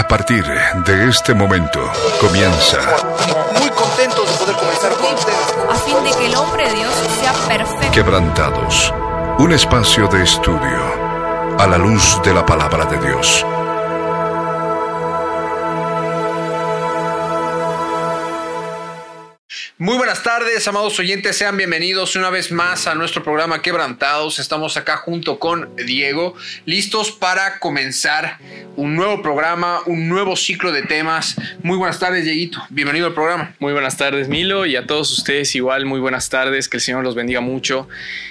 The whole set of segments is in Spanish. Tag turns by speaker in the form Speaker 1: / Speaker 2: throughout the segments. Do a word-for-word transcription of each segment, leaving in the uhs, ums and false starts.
Speaker 1: partir de este momento comienza.
Speaker 2: Muy contentos de poder comenzar con ustedes.
Speaker 3: A fin de que el hombre de Dios sea perfecto.
Speaker 1: Quebrantados, un espacio de estudio a la luz de la palabra de Dios.
Speaker 2: Muy buenas tardes, amados oyentes, sean bienvenidos una vez más a nuestro programa Quebrantados. Estamos acá junto con Diego, listos para comenzar un nuevo programa, un nuevo ciclo de temas. Muy buenas tardes, Dieguito, bienvenido al programa.
Speaker 4: Muy buenas tardes, Milo, y a todos ustedes igual, muy buenas tardes, que el Señor los bendiga mucho.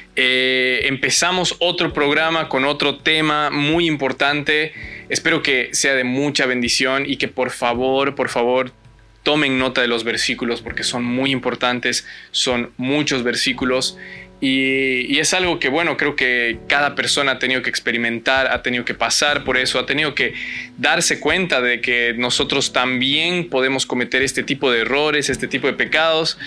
Speaker 4: Eh, empezamos otro programa con otro tema muy importante. Espero que sea de mucha bendición y que por favor, por favor, tomen nota de los versículos porque son muy importantes, son muchos versículos y, y es algo que, bueno, creo que cada persona ha tenido que experimentar, ha tenido que pasar por eso, ha tenido que darse cuenta de que nosotros también podemos cometer este tipo de errores, este tipo de pecados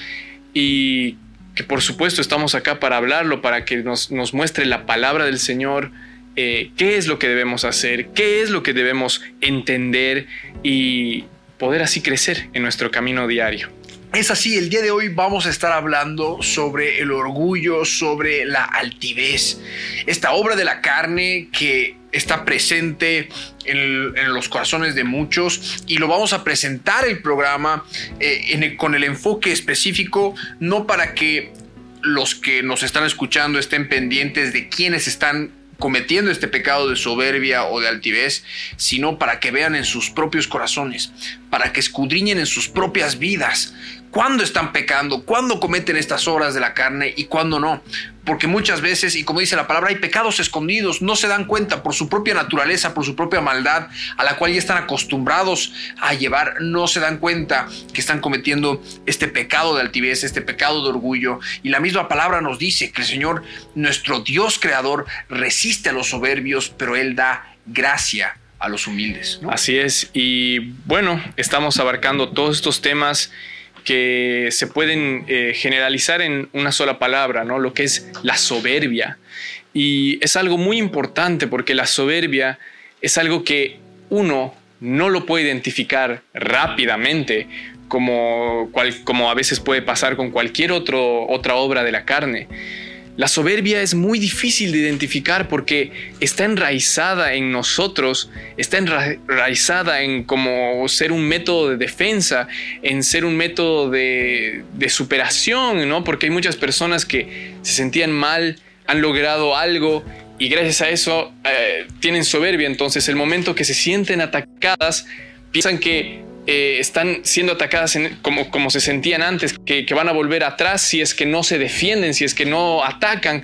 Speaker 4: y que por supuesto estamos acá para hablarlo, para que nos, nos muestre la palabra del Señor, eh, qué es lo que debemos hacer, qué es lo que debemos entender y poder así crecer en nuestro camino diario.
Speaker 2: Es así, el día de hoy vamos a estar hablando sobre el orgullo, sobre la altivez, esta obra de la carne que está presente en, en los corazones de muchos y lo vamos a presentar el programa eh, en el, con el enfoque específico, no para que los que nos están escuchando estén pendientes de quiénes están cometiendo este pecado de soberbia o de altivez, sino para que vean en sus propios corazones, para que escudriñen en sus propias vidas cuándo están pecando, cuándo cometen estas obras de la carne y cuándo no. Porque muchas veces, y como dice la palabra, hay pecados escondidos, no se dan cuenta por su propia naturaleza, por su propia maldad, a la cual ya están acostumbrados a llevar, no se dan cuenta que están cometiendo este pecado de altivez, este pecado de orgullo. Y la misma palabra nos dice que el Señor, nuestro Dios creador, resiste a los soberbios, pero Él da gracia a los humildes, ¿no?
Speaker 4: Así es, y bueno, estamos abarcando todos estos temas que se pueden eh, generalizar en una sola palabra, ¿no? Lo que es la soberbia. Y es algo muy importante porque la soberbia es algo que uno no lo puede identificar rápidamente como, cual, como a veces puede pasar con cualquier otro, otra obra de la carne. La soberbia es muy difícil de identificar porque está enraizada en nosotros, está enraizada en como ser un método de defensa, en ser un método de, de superación, ¿no? Porque hay muchas personas que se sentían mal, han logrado algo y gracias a eso eh, tienen soberbia. Entonces, el momento que se sienten atacadas, piensan que Eh, están siendo atacadas en, como, como se sentían antes, que, que van a volver atrás si es que no se defienden, si es que no atacan.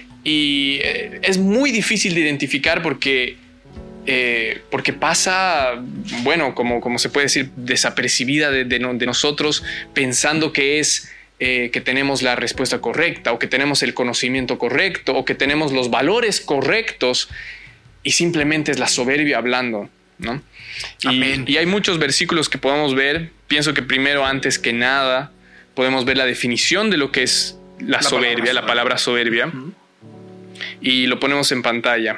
Speaker 4: Y eh, es muy difícil de identificar porque, eh, porque pasa, bueno, como, como se puede decir, desapercibida de, de, de nosotros, pensando que es eh, que tenemos la respuesta correcta o que tenemos el conocimiento correcto o que tenemos los valores correctos y simplemente es la soberbia hablando, ¿no? Y, y hay muchos versículos que podemos ver. Pienso que primero, antes que nada, podemos ver la definición de lo que es la, la soberbia, palabra la palabra soberbia. Uh-huh. Y lo ponemos en pantalla.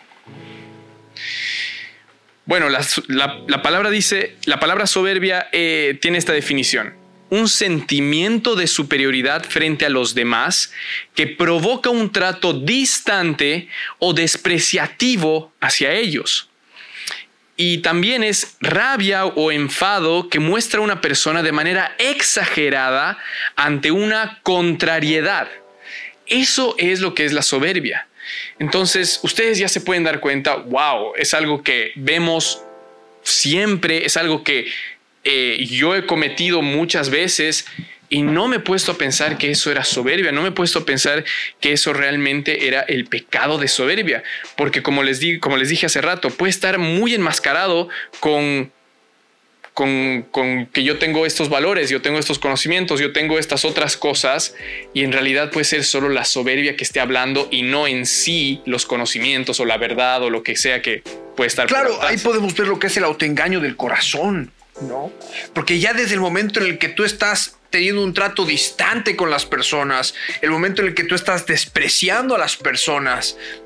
Speaker 4: Bueno, la, la, la palabra dice, la palabra soberbia eh, tiene esta definición: un sentimiento de superioridad frente a los demás que provoca un trato distante o despreciativo hacia ellos. Y también es rabia o enfado que muestra una persona de manera exagerada ante una contrariedad. Eso es lo que es la soberbia. Entonces, ustedes ya se pueden dar cuenta, wow, es algo que vemos siempre, es algo que eh, yo he cometido muchas veces y no me he puesto a pensar que eso era soberbia, no me he puesto a pensar que eso realmente era el pecado de soberbia, porque como les, di, como les dije hace rato, puede estar muy enmascarado con, con, con que yo tengo estos valores, yo tengo estos conocimientos, yo tengo estas otras cosas, y en realidad puede ser solo la soberbia que esté hablando y no en sí los conocimientos o la verdad o lo que sea que puede estar.
Speaker 2: Claro, ahí podemos ver lo que es el autoengaño del corazón, ¿no? Porque ya desde el momento en el que tú estás teniendo un trato distante con las personas, el momento en el que tú estás despreciando a las personas,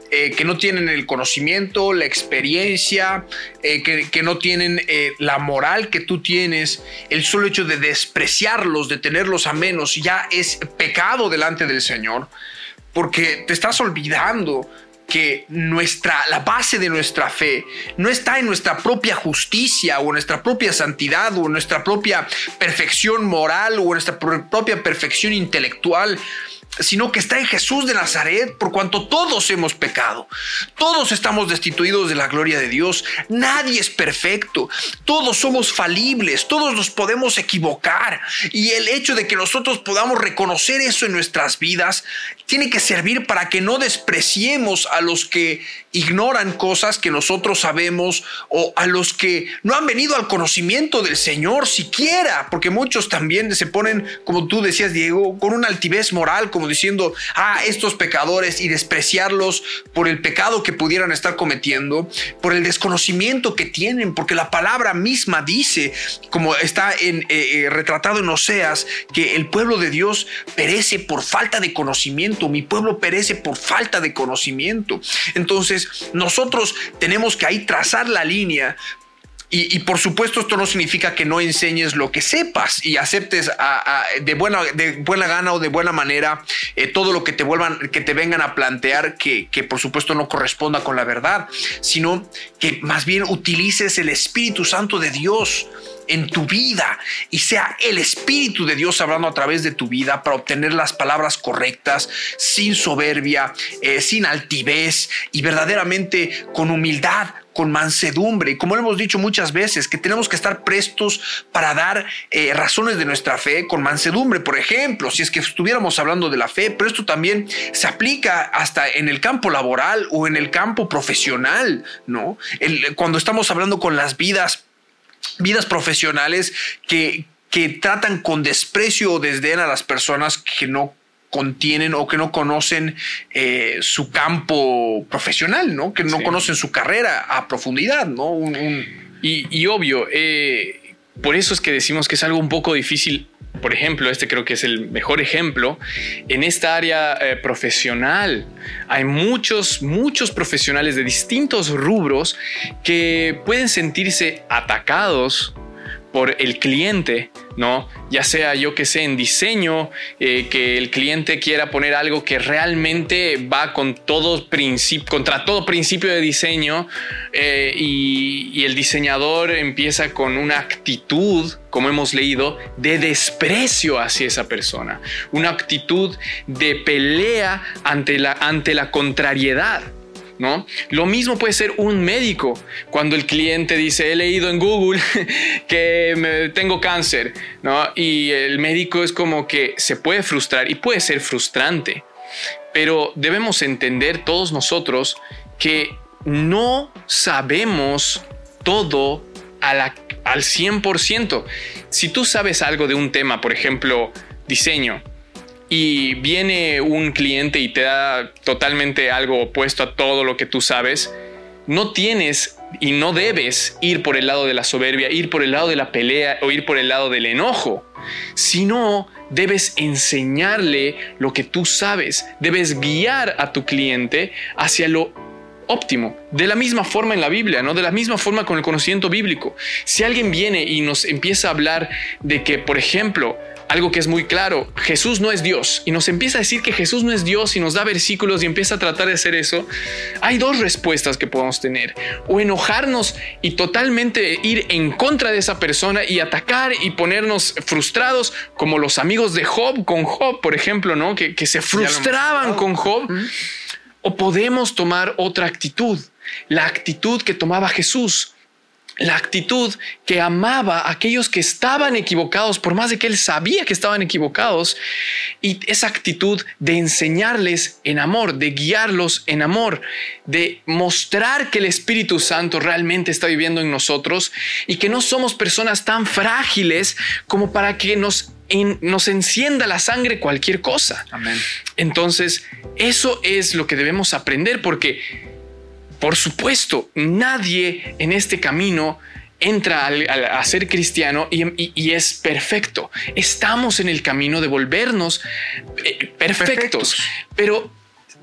Speaker 2: eh, que no tienen el conocimiento, la experiencia, eh, que, que no tienen eh, la moral que tú tienes. El solo hecho de despreciarlos, de tenerlos a menos, ya es pecado delante del Señor, porque te estás olvidando que nuestra, la base de nuestra fe no está en nuestra propia justicia o en nuestra propia santidad o en nuestra propia perfección moral o en nuestra propia perfección intelectual, sino que está en Jesús de Nazaret, por cuanto todos hemos pecado. Todos estamos destituidos de la gloria de Dios. Nadie es perfecto. Todos somos falibles. Todos nos podemos equivocar. Y el hecho de que nosotros podamos reconocer eso en nuestras vidas tiene que servir para que no despreciemos a los que ignoran cosas que nosotros sabemos o a los que no han venido al conocimiento del Señor siquiera, porque muchos también se ponen, como tú decías, Diego, con una altivez moral, como diciendo, ah, estos pecadores, y despreciarlos por el pecado que pudieran estar cometiendo, por el desconocimiento que tienen, porque la palabra misma dice, como está en, eh, retratado en Oseas, que el pueblo de Dios perece por falta de conocimiento. Mi pueblo perece por falta de conocimiento. Entonces, nosotros tenemos que ahí trazar la línea. Y, y por supuesto esto no significa que no enseñes lo que sepas y aceptes a, a, de, buena, de buena gana o de buena manera eh, todo lo que te vuelvan, que te vengan a plantear que, que por supuesto no corresponda con la verdad, sino que más bien utilices el Espíritu Santo de Dios en tu vida y sea el Espíritu de Dios hablando a través de tu vida para obtener las palabras correctas, sin soberbia, eh, sin altivez y verdaderamente con humildad, con mansedumbre. Y como hemos dicho muchas veces, que tenemos que estar prestos para dar eh, razones de nuestra fe con mansedumbre, por ejemplo, si es que estuviéramos hablando de la fe, pero esto también se aplica hasta en el campo laboral o en el campo profesional, ¿no? El, cuando estamos hablando con las vidas vidas profesionales que, que tratan con desprecio o desdén a las personas que no contienen o que no conocen eh, su campo profesional, ¿no? Que no sí. conocen su carrera a profundidad, ¿no? Un, un...
Speaker 4: Y, y obvio, eh, por eso es que decimos que es algo un poco difícil. Por ejemplo, este creo que es el mejor ejemplo. En esta área eh, profesional hay muchos, muchos profesionales de distintos rubros que pueden sentirse atacados por el cliente, ¿no? Ya sea, yo que sé, en diseño, eh, que el cliente quiera poner algo que realmente va con todo principio, contra todo principio de diseño, eh, y, y el diseñador empieza con una actitud, como hemos leído, de desprecio hacia esa persona, una actitud de pelea ante la, ante la contrariedad, ¿no? Lo mismo puede ser un médico cuando el cliente dice, he leído en Google que me, tengo cáncer, ¿no? Y el médico es como que se puede frustrar y puede ser frustrante, pero debemos entender todos nosotros que no sabemos todo a la, al cien por ciento. Si tú sabes algo de un tema, por ejemplo, diseño, y viene un cliente y te da totalmente algo opuesto a todo lo que tú sabes, no tienes y no debes ir por el lado de la soberbia, ir por el lado de la pelea o ir por el lado del enojo, sino debes enseñarle lo que tú sabes, debes guiar a tu cliente hacia lo óptimo. De la misma forma en la Biblia, ¿no? De la misma forma con el conocimiento bíblico. Si alguien viene y nos empieza a hablar de que, por ejemplo, algo que es muy claro, Jesús no es Dios, y nos empieza a decir que Jesús no es Dios y nos da versículos y empieza a tratar de hacer eso, hay dos respuestas que podemos tener: o enojarnos y totalmente ir en contra de esa persona y atacar y ponernos frustrados, como los amigos de Job con Job, por ejemplo, ¿no? Que, que se frustraban con Job. ¿Mm? O podemos tomar otra actitud, la actitud que tomaba Jesús, la actitud que amaba a aquellos que estaban equivocados, por más de que él sabía que estaban equivocados, y esa actitud de enseñarles en amor, de guiarlos en amor, de mostrar que el Espíritu Santo realmente está viviendo en nosotros y que no somos personas tan frágiles como para que nos En, nos encienda la sangre cualquier cosa.
Speaker 2: Amén.
Speaker 4: Entonces, eso es lo que debemos aprender, porque, por supuesto, nadie en este camino entra al, al, a ser cristiano y, y, y es perfecto. Estamos en el camino de volvernos eh, perfectos, perfectos, pero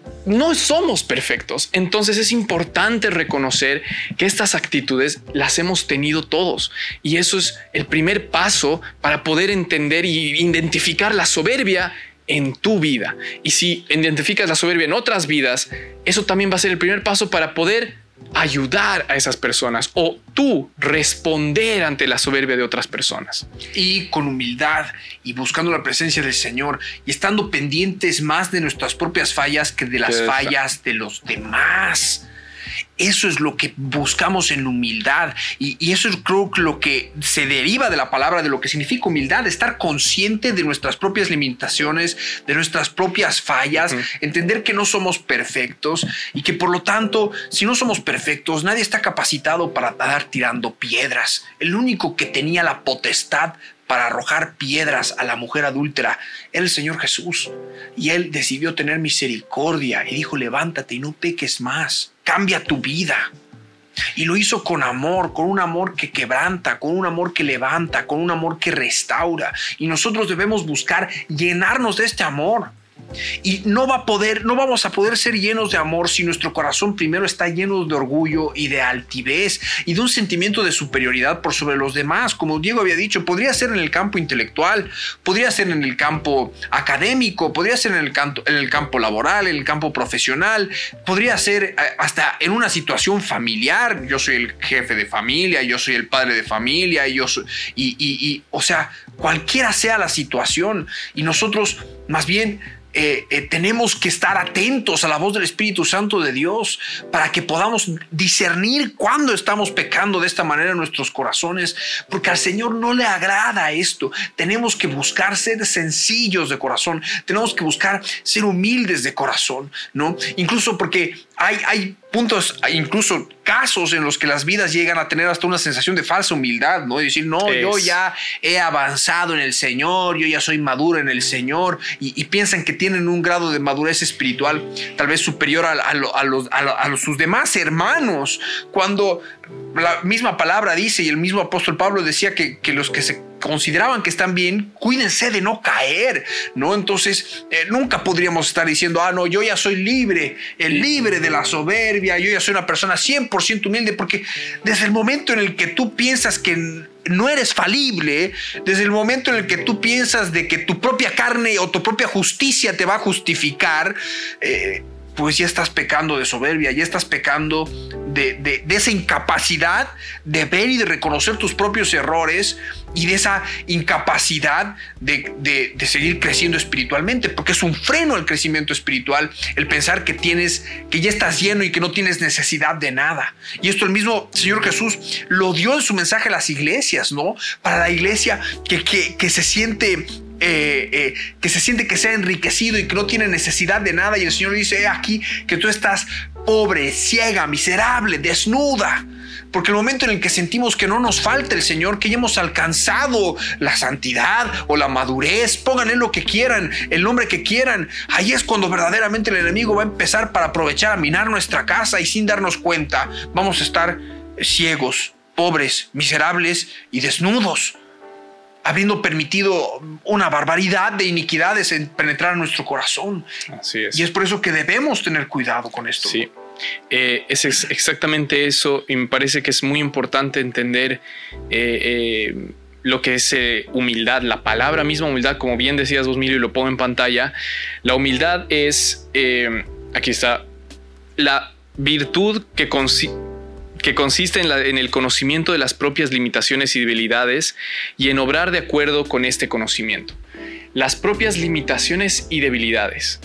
Speaker 4: no somos perfectos. Entonces es importante reconocer que estas actitudes las hemos tenido todos. Y eso es el primer paso para poder entender y identificar la soberbia en tu vida. Y si identificas la soberbia en otras vidas, eso también va a ser el primer paso para poder ayudar a esas personas o tú responder ante la soberbia de otras personas.
Speaker 2: Y con humildad y buscando la presencia del Señor y estando pendientes más de nuestras propias fallas que de las
Speaker 4: Que
Speaker 2: fallas de los demás. Eso es lo que buscamos en humildad y, y eso es creo que lo que se deriva de la palabra, de lo que significa humildad, estar consciente de nuestras propias limitaciones, de nuestras propias fallas, uh-huh. entender que no somos perfectos y que por lo tanto, si no somos perfectos, nadie está capacitado para andar tirando piedras. El único que tenía la potestad para arrojar piedras a la mujer adúltera era el Señor Jesús. Y Él decidió tener misericordia y dijo, levántate y no peques más. Cambia tu vida. Y lo hizo con amor, con un amor que quebranta, con un amor que levanta, con un amor que restaura. Y nosotros debemos buscar llenarnos de este amor. Y no va a poder, no vamos a poder ser llenos de amor si nuestro corazón primero está lleno de orgullo y de altivez y de un sentimiento de superioridad por sobre los demás. Como Diego había dicho, podría ser en el campo intelectual, podría ser en el campo académico, podría ser en el, canto, en el campo laboral, en el campo profesional, podría ser hasta en una situación familiar. Yo soy el jefe de familia, yo soy el padre de familia, y yo soy, y, y, y, o sea, cualquiera sea la situación. Y nosotros, más bien, Eh, eh, tenemos que estar atentos a la voz del Espíritu Santo de Dios para que podamos discernir cuándo estamos pecando de esta manera en nuestros corazones, porque al Señor no le agrada esto. Tenemos que buscar ser sencillos de corazón, tenemos que buscar ser humildes de corazón, ¿no? Incluso porque hay, hay puntos, hay incluso casos en los que las vidas llegan a tener hasta una sensación de falsa humildad, ¿no? Y decir, no, es. yo ya he avanzado en el Señor, yo ya soy maduro en el Señor, y, y piensan que tienen un grado de madurez espiritual tal vez superior a, a, a, los, a, a los, sus demás hermanos, cuando la misma palabra dice, y el mismo apóstol Pablo decía que, que los que se consideraban que están bien, cuídense de no caer, ¿no? Entonces, eh, nunca podríamos estar diciendo, ah, no, yo ya soy libre, el libre de la soberbia, yo ya soy una persona cien por ciento humilde, porque desde el momento en el que tú piensas que no eres falible, desde el momento en el que tú piensas de que tu propia carne o tu propia justicia te va a justificar, eh, pues ya estás pecando de soberbia, ya estás pecando de, de, de esa incapacidad de ver y de reconocer tus propios errores y de esa incapacidad de, de, de seguir creciendo espiritualmente, porque es un freno al crecimiento espiritual el pensar que tienes, que ya estás lleno y que no tienes necesidad de nada. Y esto el mismo Señor Jesús lo dio en su mensaje a las iglesias, ¿no? Para la iglesia que, que, que se siente... Eh, eh, que se siente que se ha enriquecido y que no tiene necesidad de nada, y el Señor dice, he aquí que tú estás pobre, ciega, miserable, desnuda. Porque el momento en el que sentimos que no nos falta el Señor, que ya hemos alcanzado la santidad o la madurez, pónganle lo que quieran, el nombre que quieran, ahí es cuando verdaderamente el enemigo va a empezar para aprovechar a minar nuestra casa, y sin darnos cuenta vamos a estar ciegos, pobres, miserables y desnudos, habiendo permitido una barbaridad de iniquidades en penetrar en nuestro corazón.
Speaker 4: Así es.
Speaker 2: Y es por eso que debemos tener cuidado con esto.
Speaker 4: Sí, eh, es ex- exactamente eso, y me parece que es muy importante entender eh, eh, lo que es eh, humildad. La palabra misma humildad, como bien decías vos, Emilio, y lo pongo en pantalla, la humildad es, eh, aquí está, la virtud que consiste que consiste en, la, en el conocimiento de las propias limitaciones y debilidades y en obrar de acuerdo con este conocimiento. Las propias limitaciones y debilidades.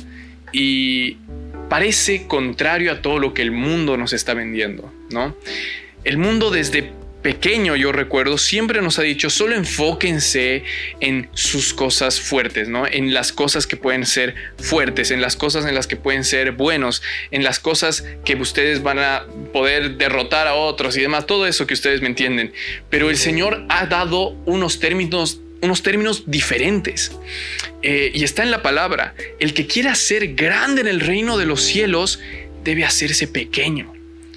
Speaker 4: Y parece contrario a todo lo que el mundo nos está vendiendo, ¿no? El mundo desde pequeño, yo recuerdo, siempre nos ha dicho, solo enfóquense en sus cosas fuertes, ¿no? En las cosas que pueden ser fuertes, en las cosas en las que pueden ser buenos, en las cosas que ustedes van a poder derrotar a otros y demás, todo eso que ustedes me entienden. Pero el Señor ha dado unos términos, unos términos diferentes. Eh, y está en la palabra, el que quiera ser grande en el reino de los cielos debe hacerse pequeño.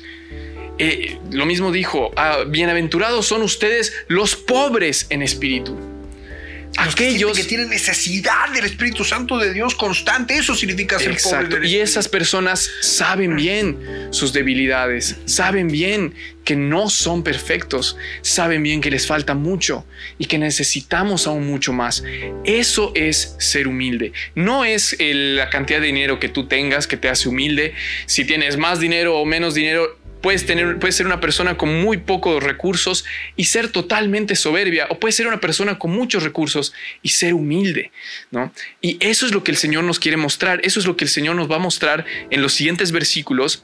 Speaker 4: Eh, lo mismo dijo, ah, bienaventurados son ustedes los pobres en espíritu. aquellos
Speaker 2: que tienen necesidad del Espíritu Santo de Dios constante. Eso significa ser
Speaker 4: Exacto.
Speaker 2: pobre del
Speaker 4: Y esas personas saben bien sus debilidades, saben bien que no son perfectos, saben bien que les falta mucho y que necesitamos aún mucho más. Eso es ser humilde. No es el, la cantidad de dinero que tú tengas que te hace humilde. Si tienes más dinero o menos dinero, Puedes, tener, puedes ser una persona con muy pocos recursos y ser totalmente soberbia, o puedes ser una persona con muchos recursos y ser humilde, ¿no? Y eso es lo que el Señor nos quiere mostrar, eso es lo que el Señor nos va a mostrar en los siguientes versículos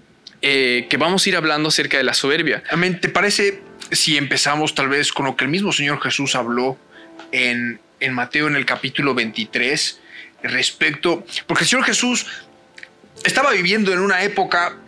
Speaker 4: eh, que vamos a ir hablando acerca de la soberbia.
Speaker 2: Amén. ¿Te parece si empezamos tal vez con lo que el mismo Señor Jesús habló en, en Mateo en el capítulo veintitrés respecto? Porque el Señor Jesús estaba viviendo en una época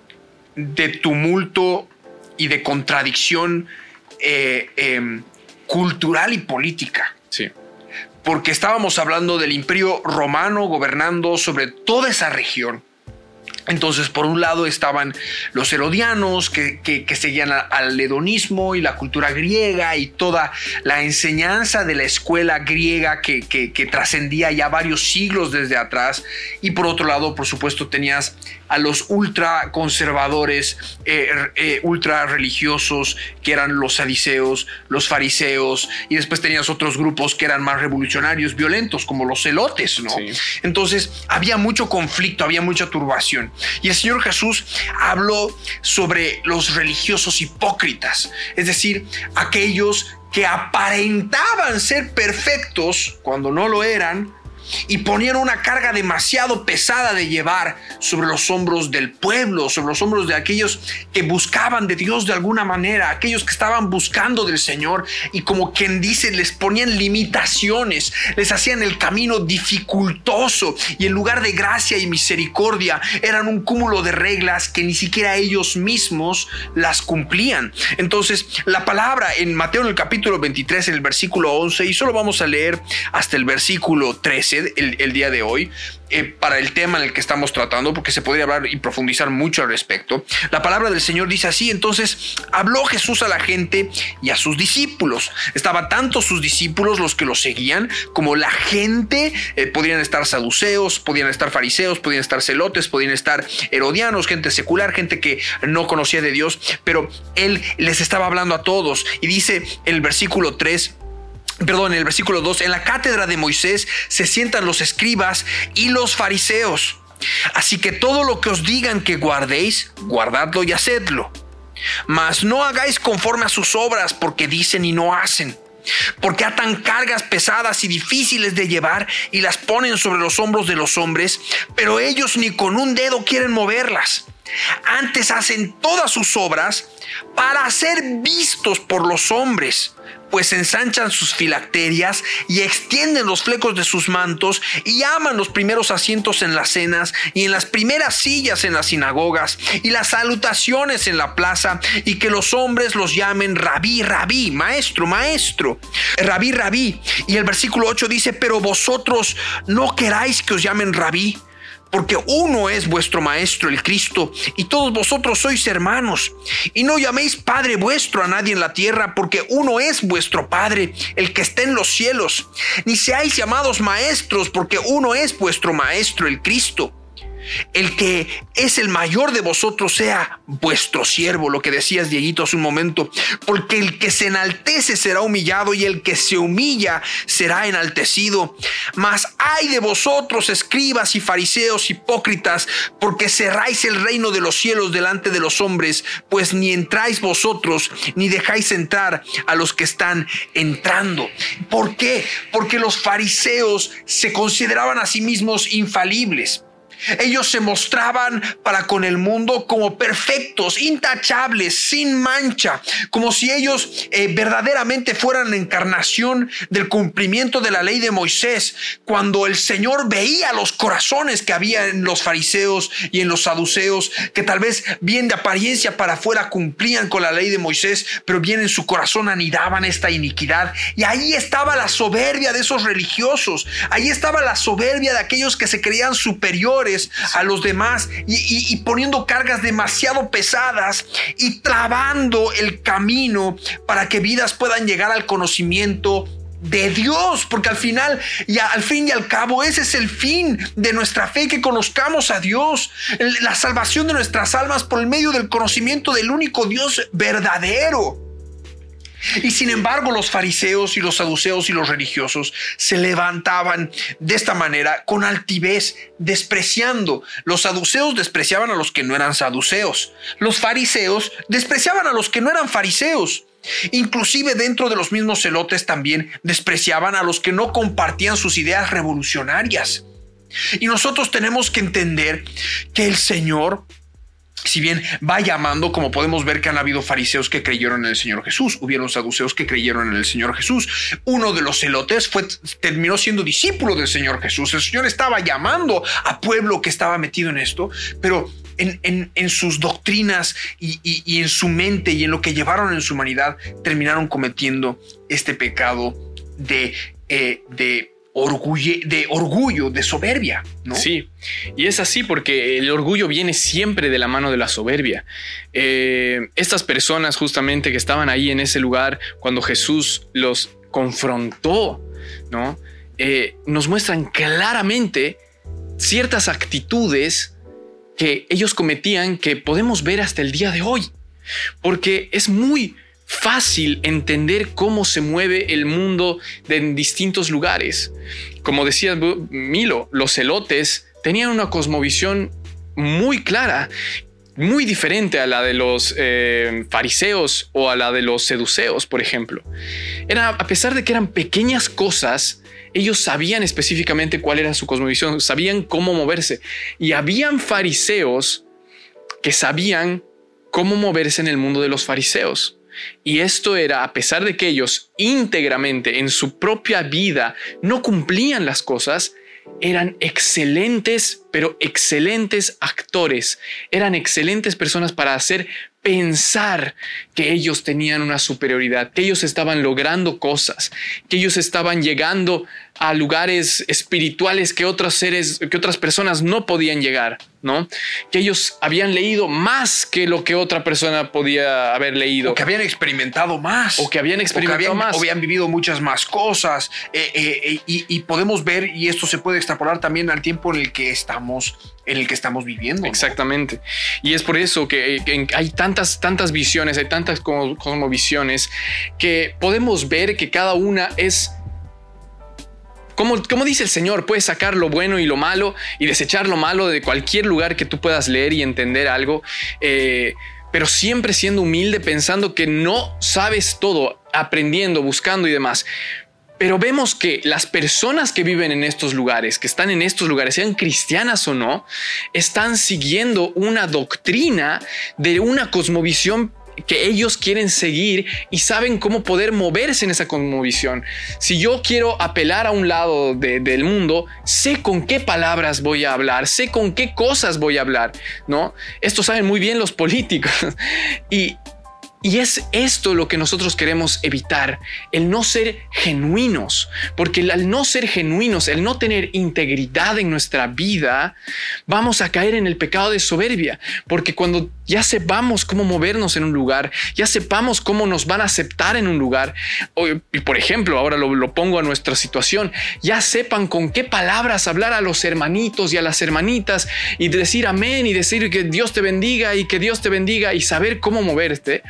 Speaker 2: de tumulto y de contradicción eh, eh, cultural y política.
Speaker 4: Sí.
Speaker 2: Porque estábamos hablando del Imperio Romano gobernando sobre toda esa región. Entonces, por un lado estaban los herodianos que, que, que seguían al hedonismo y la cultura griega y toda la enseñanza de la escuela griega que, que, que trascendía ya varios siglos desde atrás. Y por otro lado, por supuesto, tenías a los ultra conservadores, eh, eh, ultra religiosos, que eran los saduceos, los fariseos, y después tenías otros grupos que eran más revolucionarios, violentos, como los celotes, ¿no?
Speaker 4: Sí.
Speaker 2: Entonces había mucho conflicto, había mucha turbación. Y el Señor Jesús habló sobre los religiosos hipócritas, es decir, aquellos que aparentaban ser perfectos cuando no lo eran, y ponían una carga demasiado pesada de llevar sobre los hombros del pueblo, sobre los hombros de aquellos que buscaban de Dios de alguna manera, aquellos que estaban buscando del Señor, y como quien dice, les ponían limitaciones, les hacían el camino dificultoso, y en lugar de gracia y misericordia eran un cúmulo de reglas que ni siquiera ellos mismos las cumplían. Entonces la palabra en Mateo en el capítulo veintitrés, en el versículo once, y solo vamos a leer hasta el versículo trece El, el día de hoy, eh, para el tema en el que estamos tratando, porque se podría hablar y profundizar mucho al respecto. La palabra del Señor dice así: entonces habló Jesús a la gente y a sus discípulos. Estaban tanto sus discípulos, los que lo seguían, como la gente. Eh, podrían estar saduceos, podían estar fariseos, podían estar celotes, podían estar herodianos, gente secular, gente que no conocía de Dios, pero él les estaba hablando a todos. Y dice el versículo tres, Perdón, en el versículo dos, en la cátedra de Moisés se sientan los escribas y los fariseos. Así que todo lo que os digan que guardéis, guardadlo y hacedlo. Mas no hagáis conforme a sus obras, porque dicen y no hacen. Porque atan cargas pesadas y difíciles de llevar y las ponen sobre los hombros de los hombres, pero ellos ni con un dedo quieren moverlas. Antes hacen todas sus obras para ser vistos por los hombres, pues ensanchan sus filacterias y extienden los flecos de sus mantos y aman los primeros asientos en las cenas y en las primeras sillas en las sinagogas y las salutaciones en la plaza, y que los hombres los llamen rabí, rabí, maestro, maestro, rabí, rabí. Y el versículo ocho dice: pero vosotros no queráis que os llamen rabí, porque uno es vuestro maestro, el Cristo, y todos vosotros sois hermanos. Y no llaméis Padre vuestro a nadie en la tierra, porque uno es vuestro Padre, el que está en los cielos. Ni seáis llamados maestros, porque uno es vuestro maestro, el Cristo. El que es el mayor de vosotros sea vuestro siervo, lo que decías, Dieguito, hace un momento, porque el que se enaltece será humillado y el que se humilla será enaltecido. Mas ay de vosotros, escribas y fariseos hipócritas, porque cerráis el reino de los cielos delante de los hombres, pues ni entráis vosotros ni dejáis entrar a los que están entrando. ¿Por qué? Porque los fariseos se consideraban a sí mismos infalibles. Ellos se mostraban para con el mundo como perfectos, intachables, sin mancha, como si ellos eh, verdaderamente fueran la encarnación del cumplimiento de la ley de Moisés. Cuando el Señor veía los corazones que había en los fariseos y en los saduceos, que tal vez bien de apariencia para afuera cumplían con la ley de Moisés, pero bien en su corazón anidaban esta iniquidad. Y ahí estaba la soberbia de esos religiosos, ahí estaba la soberbia de aquellos que se creían superiores a los demás y, y, y poniendo cargas demasiado pesadas y trabando el camino para que vidas puedan llegar al conocimiento de Dios, porque al final y al fin y al cabo ese es el fin de nuestra fe, que conozcamos a Dios, la salvación de nuestras almas por el medio del conocimiento del único Dios verdadero. Y sin embargo, los fariseos y los saduceos y los religiosos se levantaban de esta manera con altivez, despreciando. Los saduceos despreciaban a los que no eran saduceos. Los fariseos despreciaban a los que no eran fariseos. Inclusive dentro de los mismos celotes también despreciaban a los que no compartían sus ideas revolucionarias. Y nosotros tenemos que entender que el Señor, si bien va llamando, como podemos ver que han habido fariseos que creyeron en el Señor Jesús, hubieron saduceos que creyeron en el Señor Jesús. Uno de los celotes fue, terminó siendo discípulo del Señor Jesús. El Señor estaba llamando a pueblo que estaba metido en esto, pero en, en, en sus doctrinas y, y, y en su mente y en lo que llevaron en su humanidad, terminaron cometiendo este pecado de, eh, de Orgullo, de orgullo, de soberbia, ¿no?
Speaker 4: Sí, y es así porque el orgullo viene siempre de la mano de la soberbia. Eh, estas personas justamente que estaban ahí en ese lugar cuando Jesús los confrontó, ¿no? Eh, nos muestran claramente ciertas actitudes que ellos cometían que podemos ver hasta el día de hoy, porque es muy fácil entender cómo se mueve el mundo en distintos lugares. Como decía Milo, los celotes tenían una cosmovisión muy clara, muy diferente a la de los eh, fariseos o a la de los seduceos, por ejemplo. Era, a pesar de que eran pequeñas cosas, ellos sabían específicamente cuál era su cosmovisión, sabían cómo moverse. Y habían fariseos que sabían cómo moverse en el mundo de los fariseos. Y esto era a pesar de que ellos íntegramente en su propia vida no cumplían las cosas, eran excelentes, pero excelentes actores. Eran excelentes personas para hacer pensar que ellos tenían una superioridad, que ellos estaban logrando cosas, que ellos estaban llegando a lugares espirituales que otros seres, que otras personas no podían llegar, ¿no? Que ellos habían leído más que lo que otra persona podía haber leído.
Speaker 2: O que habían experimentado más.
Speaker 4: O que habían experimentado
Speaker 2: o que habían,
Speaker 4: más.
Speaker 2: O habían vivido muchas más cosas. Eh, eh, y, y podemos ver, y esto se puede extrapolar también al tiempo en el que estamos, en el que estamos viviendo, ¿no?
Speaker 4: Exactamente. Y es por eso que, que hay tantas, tantas visiones, hay tantas como, como visiones que podemos ver que cada una es... Como, como dice el Señor, puedes sacar lo bueno y lo malo y desechar lo malo de cualquier lugar que tú puedas leer y entender algo, eh, pero siempre siendo humilde, pensando que no sabes todo, aprendiendo, buscando y demás. Pero vemos que las personas que viven en estos lugares, que están en estos lugares, sean cristianas o no, están siguiendo una doctrina de una cosmovisión que ellos quieren seguir y saben cómo poder moverse en esa cosmovisión. Si yo quiero apelar a un lado de, del mundo, sé con qué palabras voy a hablar, sé con qué cosas voy a hablar, ¿no? Esto saben muy bien los políticos. Y, y es esto lo que nosotros queremos evitar, el no ser genuinos, porque al no ser genuinos, el no tener integridad en nuestra vida, vamos a caer en el pecado de soberbia, porque cuando ya sepamos cómo movernos en un lugar, ya sepamos cómo nos van a aceptar en un lugar, o, y por ejemplo, ahora lo, lo pongo a nuestra situación, ya sepan con qué palabras hablar a los hermanitos y a las hermanitas y decir amén y decir que Dios te bendiga y que Dios te bendiga y saber cómo moverte,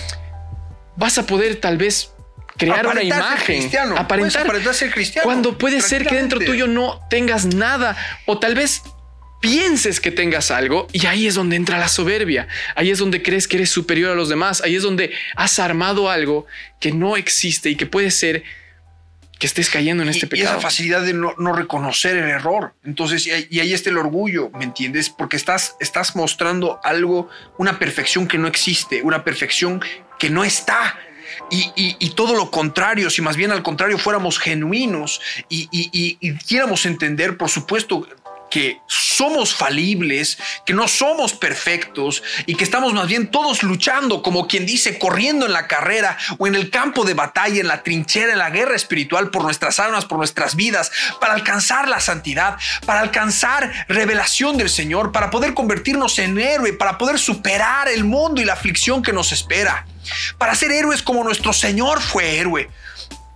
Speaker 4: vas a poder tal vez crear una imagen,
Speaker 2: aparentar, aparentar ser cristiano,
Speaker 4: cuando puede ser que dentro tuyo no tengas nada, o tal vez pienses que tengas algo, y ahí es donde entra la soberbia. Ahí es donde crees que eres superior a los demás. Ahí es donde has armado algo que no existe y que puede ser que estés cayendo en este
Speaker 2: y,
Speaker 4: pecado.
Speaker 2: Y esa facilidad de no, no reconocer el error. Entonces, y, y ahí está el orgullo, ¿me entiendes? Porque estás, estás mostrando algo, una perfección que no existe, una perfección que no está. Y, y, y todo lo contrario, si más bien al contrario fuéramos genuinos y, y, y, y quisiéramos entender, por supuesto, que somos falibles, que no somos perfectos y que estamos más bien todos luchando, como quien dice, corriendo en la carrera o en el campo de batalla, en la trinchera, en la guerra espiritual por nuestras almas, por nuestras vidas, para alcanzar la santidad, para alcanzar revelación del Señor, para poder convertirnos en héroe, para poder superar el mundo y la aflicción que nos espera, para ser héroes como nuestro Señor fue héroe.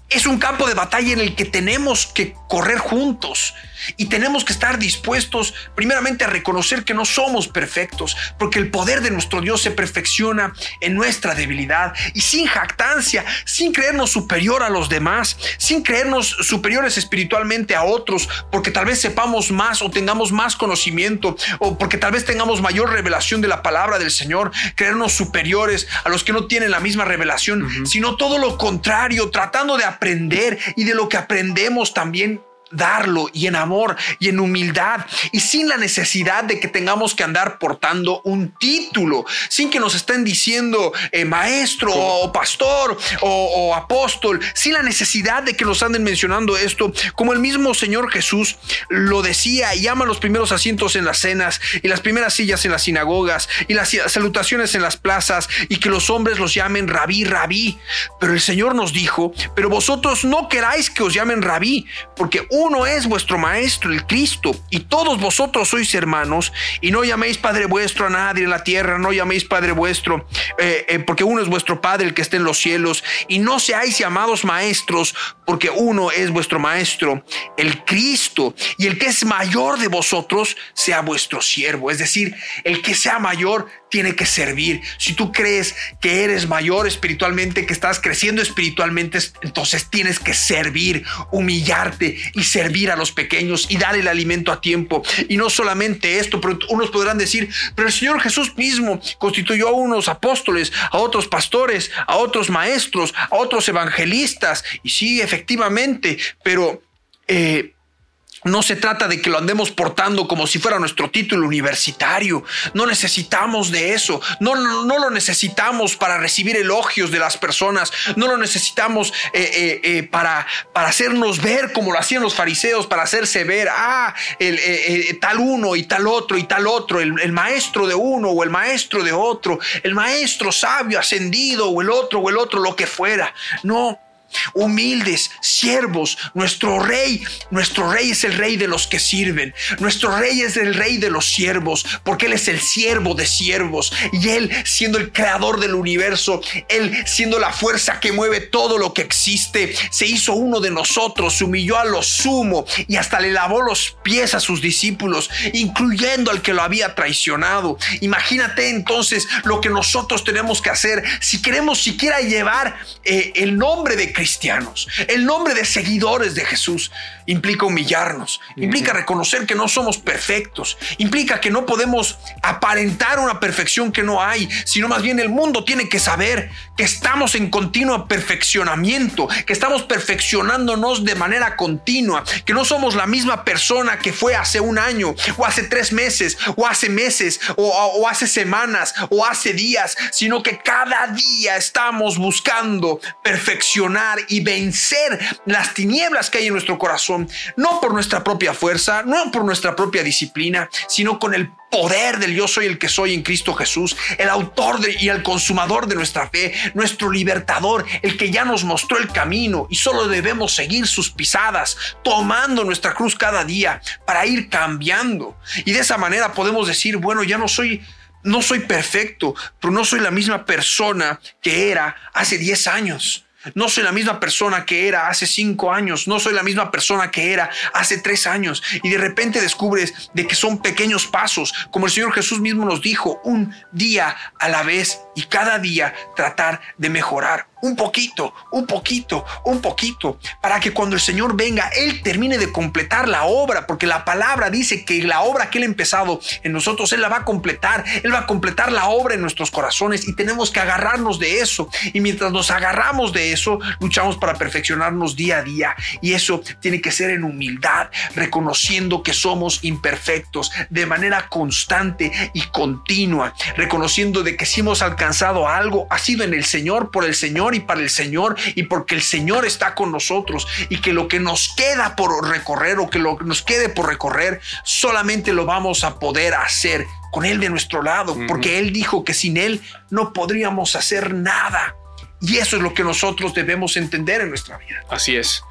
Speaker 2: Es un campo de batalla en el que tenemos que correr juntos y tenemos que estar dispuestos primeramente a reconocer que no somos perfectos, porque el poder de nuestro Dios se perfecciona en nuestra debilidad, y sin jactancia, sin creernos superior a los demás, sin creernos superiores espiritualmente a otros, porque tal vez sepamos más o tengamos más conocimiento, o porque tal vez tengamos mayor revelación de la palabra del Señor, creernos superiores a los que no tienen la misma revelación, uh-huh. sino todo lo contrario, tratando de aprender, y de lo que aprendemos también darlo, y en amor y en humildad, y sin la necesidad de que tengamos que andar portando un título, sin que nos estén diciendo eh, maestro o pastor o, o apóstol, sin la necesidad de que nos anden mencionando esto, como el mismo Señor Jesús lo decía, y ama los primeros asientos en las cenas y las primeras sillas en las sinagogas y las salutaciones en las plazas, y que los hombres los llamen rabí, rabí. Pero el Señor nos dijo: pero vosotros no queráis que os llamen rabí, porque uno es vuestro maestro, el Cristo, y todos vosotros sois hermanos, y no llaméis Padre vuestro a nadie en la tierra, no llaméis Padre vuestro, eh, eh, porque uno es vuestro Padre, el que está en los cielos, y no seáis llamados maestros, porque uno es vuestro maestro, el Cristo, y el que es mayor de vosotros sea vuestro siervo. Es decir, el que sea mayor tiene que servir. Si tú crees que eres mayor espiritualmente, que estás creciendo espiritualmente, entonces tienes que servir, humillarte y servir a los pequeños y dar el alimento a tiempo. Y no solamente esto, pero unos podrán decir: pero el Señor Jesús mismo constituyó a unos apóstoles, a otros pastores, a otros maestros, a otros evangelistas. Y sí, efectivamente, pero eh, no se trata de que lo andemos portando como si fuera nuestro título universitario. No necesitamos de eso. No, no, no lo necesitamos para recibir elogios de las personas. No lo necesitamos eh, eh, eh, para, para hacernos ver como lo hacían los fariseos, para hacerse ver, ah, el, eh, eh, tal uno y tal otro y tal otro, el, el maestro de uno o el maestro de otro, el maestro sabio ascendido o el otro o el otro, lo que fuera. No. Humildes, siervos. Nuestro rey, nuestro rey es el rey de los que sirven. Nuestro rey es el rey de los siervos, porque él es el siervo de siervos, y él, siendo el creador del universo, él siendo la fuerza que mueve todo lo que existe, se hizo uno de nosotros, se humilló a lo sumo y hasta le lavó los pies a sus discípulos, incluyendo al que lo había traicionado. Imagínate entonces lo que nosotros tenemos que hacer si queremos siquiera llevar eh, el nombre de Cristo. Cristianos, el nombre de seguidores de Jesús. Implica humillarnos, implica reconocer que no somos perfectos, implica que no podemos aparentar una perfección que no hay, sino más bien el mundo tiene que saber que estamos en continuo perfeccionamiento, que estamos perfeccionándonos de manera continua, que no somos la misma persona que fue hace un año o hace tres meses o hace meses o, o, o hace semanas o hace días, sino que cada día estamos buscando perfeccionar y vencer las tinieblas que hay en nuestro corazón, no por nuestra propia fuerza, no por nuestra propia disciplina, sino con el poder del yo soy el que soy en Cristo Jesús, el autor de, y el consumador de nuestra fe, nuestro libertador, el que ya nos mostró el camino, y solo debemos seguir sus pisadas, tomando nuestra cruz cada día para ir cambiando. Y de esa manera podemos decir: bueno, ya no soy no soy perfecto, pero no soy la misma persona que era hace diez años. No soy la misma persona que era hace cinco años. No soy la misma persona que era hace tres años. Y de repente descubres de que son pequeños pasos, como el Señor Jesús mismo nos dijo, un día a la vez, y cada día tratar de mejorar un poquito, un poquito, un poquito, para que cuando el Señor venga, Él termine de completar la obra, porque la palabra dice que la obra que Él ha empezado en nosotros, Él la va a completar. Él va a completar la obra en nuestros corazones, y tenemos que agarrarnos de eso. Y mientras nos agarramos de eso, luchamos para perfeccionarnos día a día, y eso tiene que ser en humildad, reconociendo que somos imperfectos de manera constante y continua, reconociendo de que si hemos alcanzado algo, ha sido en el Señor, por el Señor y para el Señor, y porque el Señor está con nosotros, y que lo que nos queda por recorrer o que lo que nos quede por recorrer solamente lo vamos a poder hacer con Él de nuestro lado, uh-huh. porque Él dijo que sin Él no podríamos hacer nada. Y eso es lo que nosotros debemos entender en nuestra vida.
Speaker 4: Así es.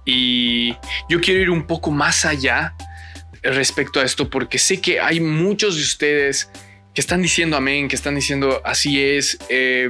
Speaker 4: Y yo quiero ir un poco más allá respecto a esto, porque sé que hay muchos de ustedes que están diciendo amén, que están diciendo así es, eh,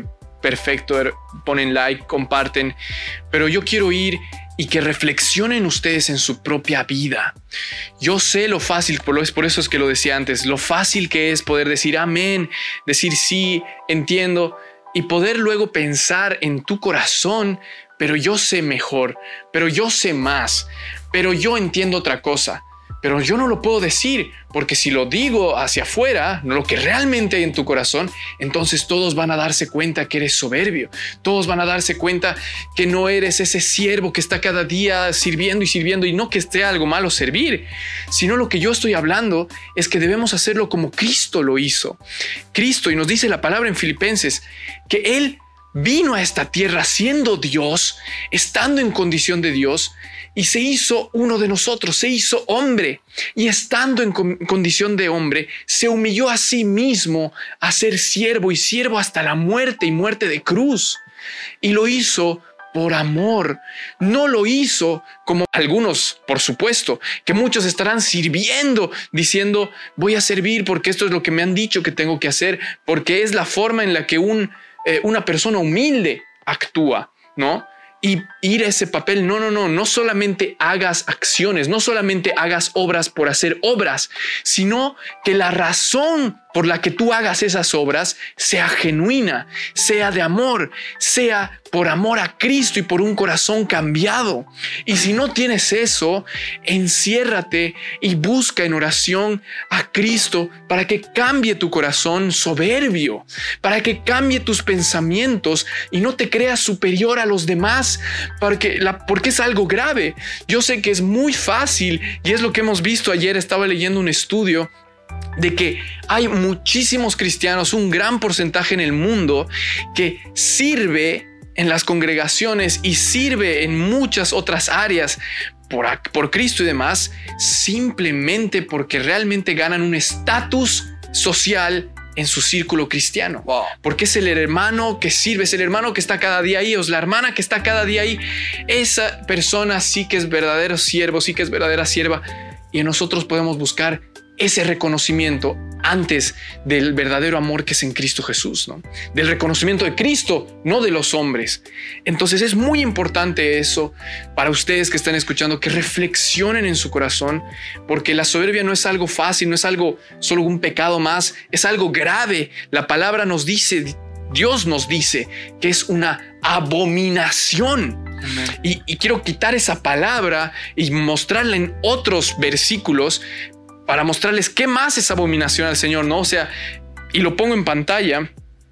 Speaker 4: perfecto, ponen like, comparten, pero yo quiero ir y que reflexionen ustedes en su propia vida. Yo sé lo fácil, por eso es que lo decía antes, lo fácil que es poder decir amén, decir sí, entiendo, y poder luego pensar en tu corazón, pero yo sé mejor, pero yo sé más, pero yo entiendo otra cosa. Pero yo no lo puedo decir, porque si lo digo hacia afuera, no lo que realmente hay en tu corazón, entonces todos van a darse cuenta que eres soberbio. Todos van a darse cuenta que no eres ese siervo que está cada día sirviendo y sirviendo, y no que esté algo malo servir, sino lo que yo estoy hablando es que debemos hacerlo como Cristo lo hizo. Cristo, y nos dice la palabra en Filipenses, que Él vino a esta tierra siendo Dios, estando en condición de Dios, y se hizo uno de nosotros, se hizo hombre, y estando en condición de hombre, se humilló a sí mismo a ser siervo, y siervo hasta la muerte y muerte de cruz. Y lo hizo por amor. No lo hizo como algunos, por supuesto, que muchos estarán sirviendo, diciendo, voy a servir porque esto es lo que me han dicho que tengo que hacer, porque es la forma en la que un, eh, una persona humilde actúa, ¿no? Y ir a ese papel, no, no, no, no solamente hagas acciones, no solamente hagas obras por hacer obras, sino que la razón por la que tú hagas esas obras sea genuina, sea de amor, sea por amor a Cristo y por un corazón cambiado. Y si no tienes eso, enciérrate y busca en oración a Cristo para que cambie tu corazón soberbio, para que cambie tus pensamientos y no te creas superior a los demás, porque, la, porque es algo grave. Yo sé que es muy fácil y es lo que hemos visto ayer. Estaba leyendo un estudio de que hay muchísimos cristianos, un gran porcentaje en el mundo que sirve en las congregaciones y sirve en muchas otras áreas por, por Cristo y demás, simplemente porque realmente ganan un estatus social en su círculo cristiano. Wow. Porque es el hermano que sirve, es el hermano que está cada día ahí, o es la hermana que está cada día ahí. Esa persona sí que es verdadero siervo, sí que es verdadera sierva, y nosotros podemos buscar ese reconocimiento antes del verdadero amor que es en Cristo Jesús, ¿no? Del reconocimiento de Cristo, no de los hombres. Entonces es muy importante eso para ustedes que están escuchando, que reflexionen en su corazón, porque la soberbia no es algo fácil, no es algo solo un pecado más, es algo grave. La palabra nos dice, Dios nos dice que es una abominación. Y, y quiero quitar esa palabra y mostrarla en otros versículos para mostrarles qué más es abominación al Señor, ¿no? O sea, y lo pongo en pantalla.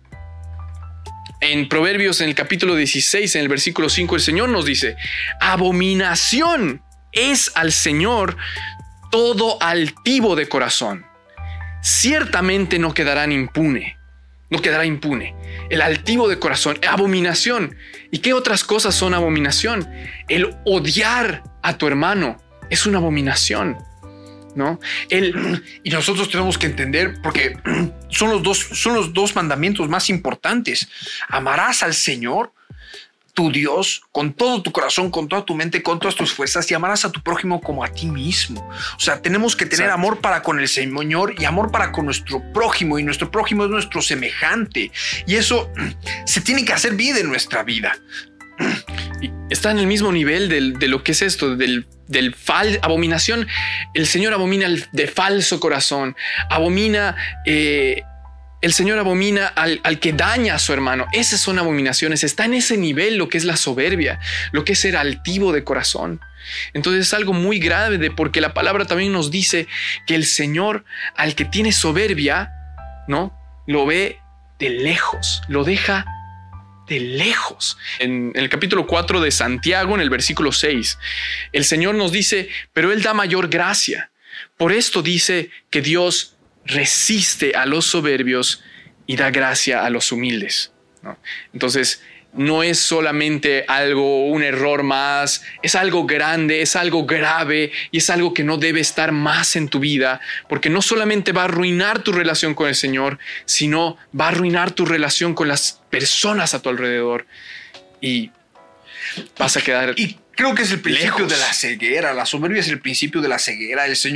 Speaker 4: En Proverbios, en el capítulo dieciséis, en el versículo cinco, el Señor nos dice, abominación es al Señor todo altivo de corazón. Ciertamente no quedarán impune. No quedará impune. El altivo de corazón, abominación. ¿Y qué otras cosas son abominación? El odiar a tu hermano es una abominación, ¿no? El,
Speaker 2: y nosotros tenemos que entender, porque son los dos, son los dos mandamientos más importantes. Amarás al Señor, tu Dios, con todo tu corazón, con toda tu mente, con todas tus fuerzas, y amarás a tu prójimo como a ti mismo. O sea, tenemos que tener Exacto. amor para con el Señor y amor para con nuestro prójimo, y nuestro prójimo es nuestro semejante. Y eso se tiene que hacer vida en nuestra vida.
Speaker 4: Y está en el mismo nivel del, de lo que es esto, del, del fal, abominación. El Señor abomina el de falso corazón, abomina, eh, el Señor abomina al, al que daña a su hermano. Esas son abominaciones. Está en ese nivel lo que es la soberbia, lo que es ser altivo de corazón. Entonces es algo muy grave, de, porque la palabra también nos dice que el Señor al que tiene soberbia, ¿no? Lo ve de lejos, lo deja de lejos. En, en el capítulo cuatro de Santiago, en el versículo seis, el Señor nos dice, pero Él da mayor gracia. Por esto dice que Dios resiste a los soberbios y da gracia a los humildes, ¿no? Entonces, no es solamente algo, un error más, es algo grande, es algo grave y es algo que no debe estar más en tu vida, porque no solamente va a arruinar tu relación con el Señor, sino va a arruinar tu relación con las personas a tu alrededor y vas a quedar
Speaker 2: Y creo que es el principio
Speaker 4: lejos.
Speaker 2: de la ceguera. La soberbia es el principio de la ceguera. El Señor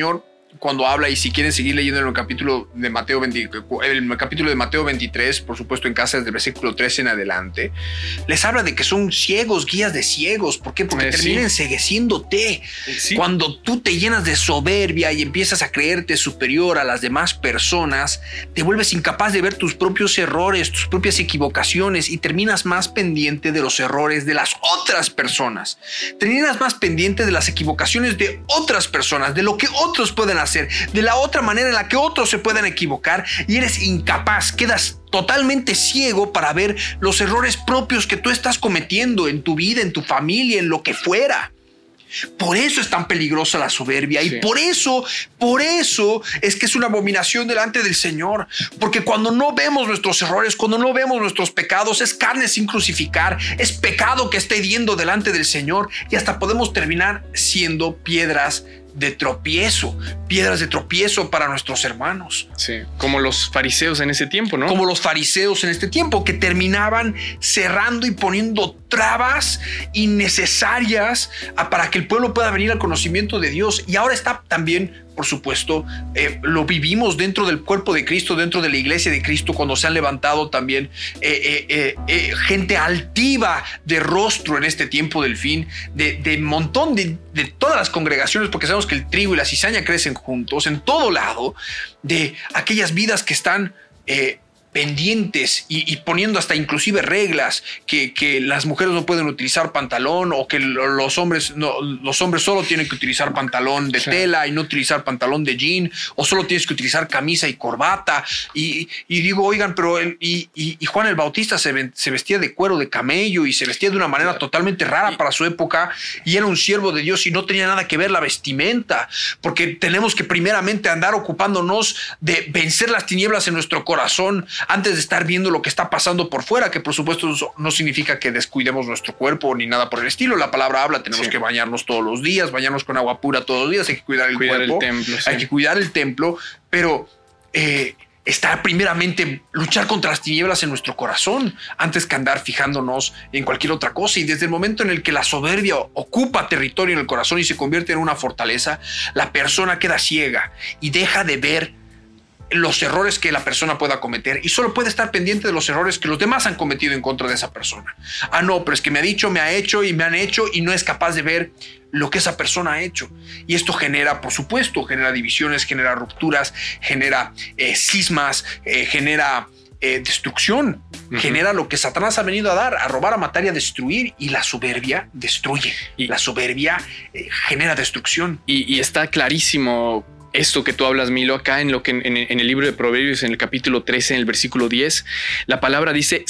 Speaker 2: cuando habla, y si quieren seguir leyendo en el capítulo de Mateo veinte, el capítulo de Mateo veintitrés, por supuesto en casa desde el versículo trece en adelante, les habla de que son ciegos, guías de ciegos. ¿Por qué? Porque eh, terminan sí. encegueciéndote. Sí. Cuando tú te llenas de soberbia y empiezas a creerte superior a las demás personas, te vuelves incapaz de ver tus propios errores, tus propias equivocaciones, y terminas más pendiente de los errores de las otras personas. Terminas más pendiente de las equivocaciones de otras personas, de lo que otros pueden hacer, de la otra manera en la que otros se pueden equivocar, y eres incapaz, quedas totalmente ciego para ver los errores propios que tú estás cometiendo en tu vida, en tu familia, en lo que fuera. Por eso es tan peligrosa la soberbia, sí. y por eso, por eso es que es una abominación delante del Señor, porque cuando no vemos nuestros errores, cuando no vemos nuestros pecados, es carne sin crucificar, es pecado que está hediendo delante del Señor, y hasta podemos terminar siendo piedras de tropiezo, piedras de tropiezo para nuestros hermanos.
Speaker 4: Sí, como los fariseos en ese tiempo, ¿no?
Speaker 2: Como los fariseos en este tiempo, que terminaban cerrando y poniendo trabas innecesarias para que el pueblo pueda venir al conocimiento de Dios. Y ahora está también, por supuesto, eh, lo vivimos dentro del cuerpo de Cristo, dentro de la iglesia de Cristo, cuando se han levantado también eh, eh, eh, gente altiva de rostro en este tiempo del fin, de, de montón de, de todas las congregaciones, porque sabemos que el trigo y la cizaña crecen juntos en todo lado, de aquellas vidas que están eh, pendientes y, y poniendo hasta inclusive reglas que, que las mujeres no pueden utilizar pantalón, o que los hombres no, los hombres solo tienen que utilizar pantalón de sí. tela y no utilizar pantalón de jean, o solo tienes que utilizar camisa y corbata, y, y digo, oigan, pero el, y, y, y Juan el Bautista se, se vestía de cuero de camello y se vestía de una manera sí. totalmente rara y, para su época, y era un siervo de Dios, y no tenía nada que ver la vestimenta, porque tenemos que primeramente andar ocupándonos de vencer las tinieblas en nuestro corazón antes de estar viendo lo que está pasando por fuera, que por supuesto no significa que descuidemos nuestro cuerpo ni nada por el estilo. La palabra habla, tenemos sí. que bañarnos todos los días, bañarnos con agua pura todos los días, hay que cuidar el
Speaker 4: cuidar
Speaker 2: cuerpo,
Speaker 4: el templo, sí.
Speaker 2: hay que cuidar el templo, pero eh, estar primeramente, luchar contra las tinieblas en nuestro corazón antes que andar fijándonos en cualquier otra cosa. Y desde el momento en el que la soberbia ocupa territorio en el corazón y se convierte en una fortaleza, la persona queda ciega y deja de ver los errores que la persona pueda cometer, y solo puede estar pendiente de los errores que los demás han cometido en contra de esa persona. Ah, no, pero es que me ha dicho, me ha hecho y me han hecho, y no es capaz de ver lo que esa persona ha hecho. Y esto genera, por supuesto, genera divisiones, genera rupturas, genera eh, cismas, eh, genera eh, destrucción, uh-huh. genera lo que Satanás ha venido a dar, a robar, a matar y a destruir. Y la soberbia destruye. Y la soberbia eh, genera destrucción.
Speaker 4: Y, y está clarísimo esto que tú hablas, Milo, acá en lo que en, en el libro de Proverbios, en el capítulo trece, en el versículo diez, la palabra dice: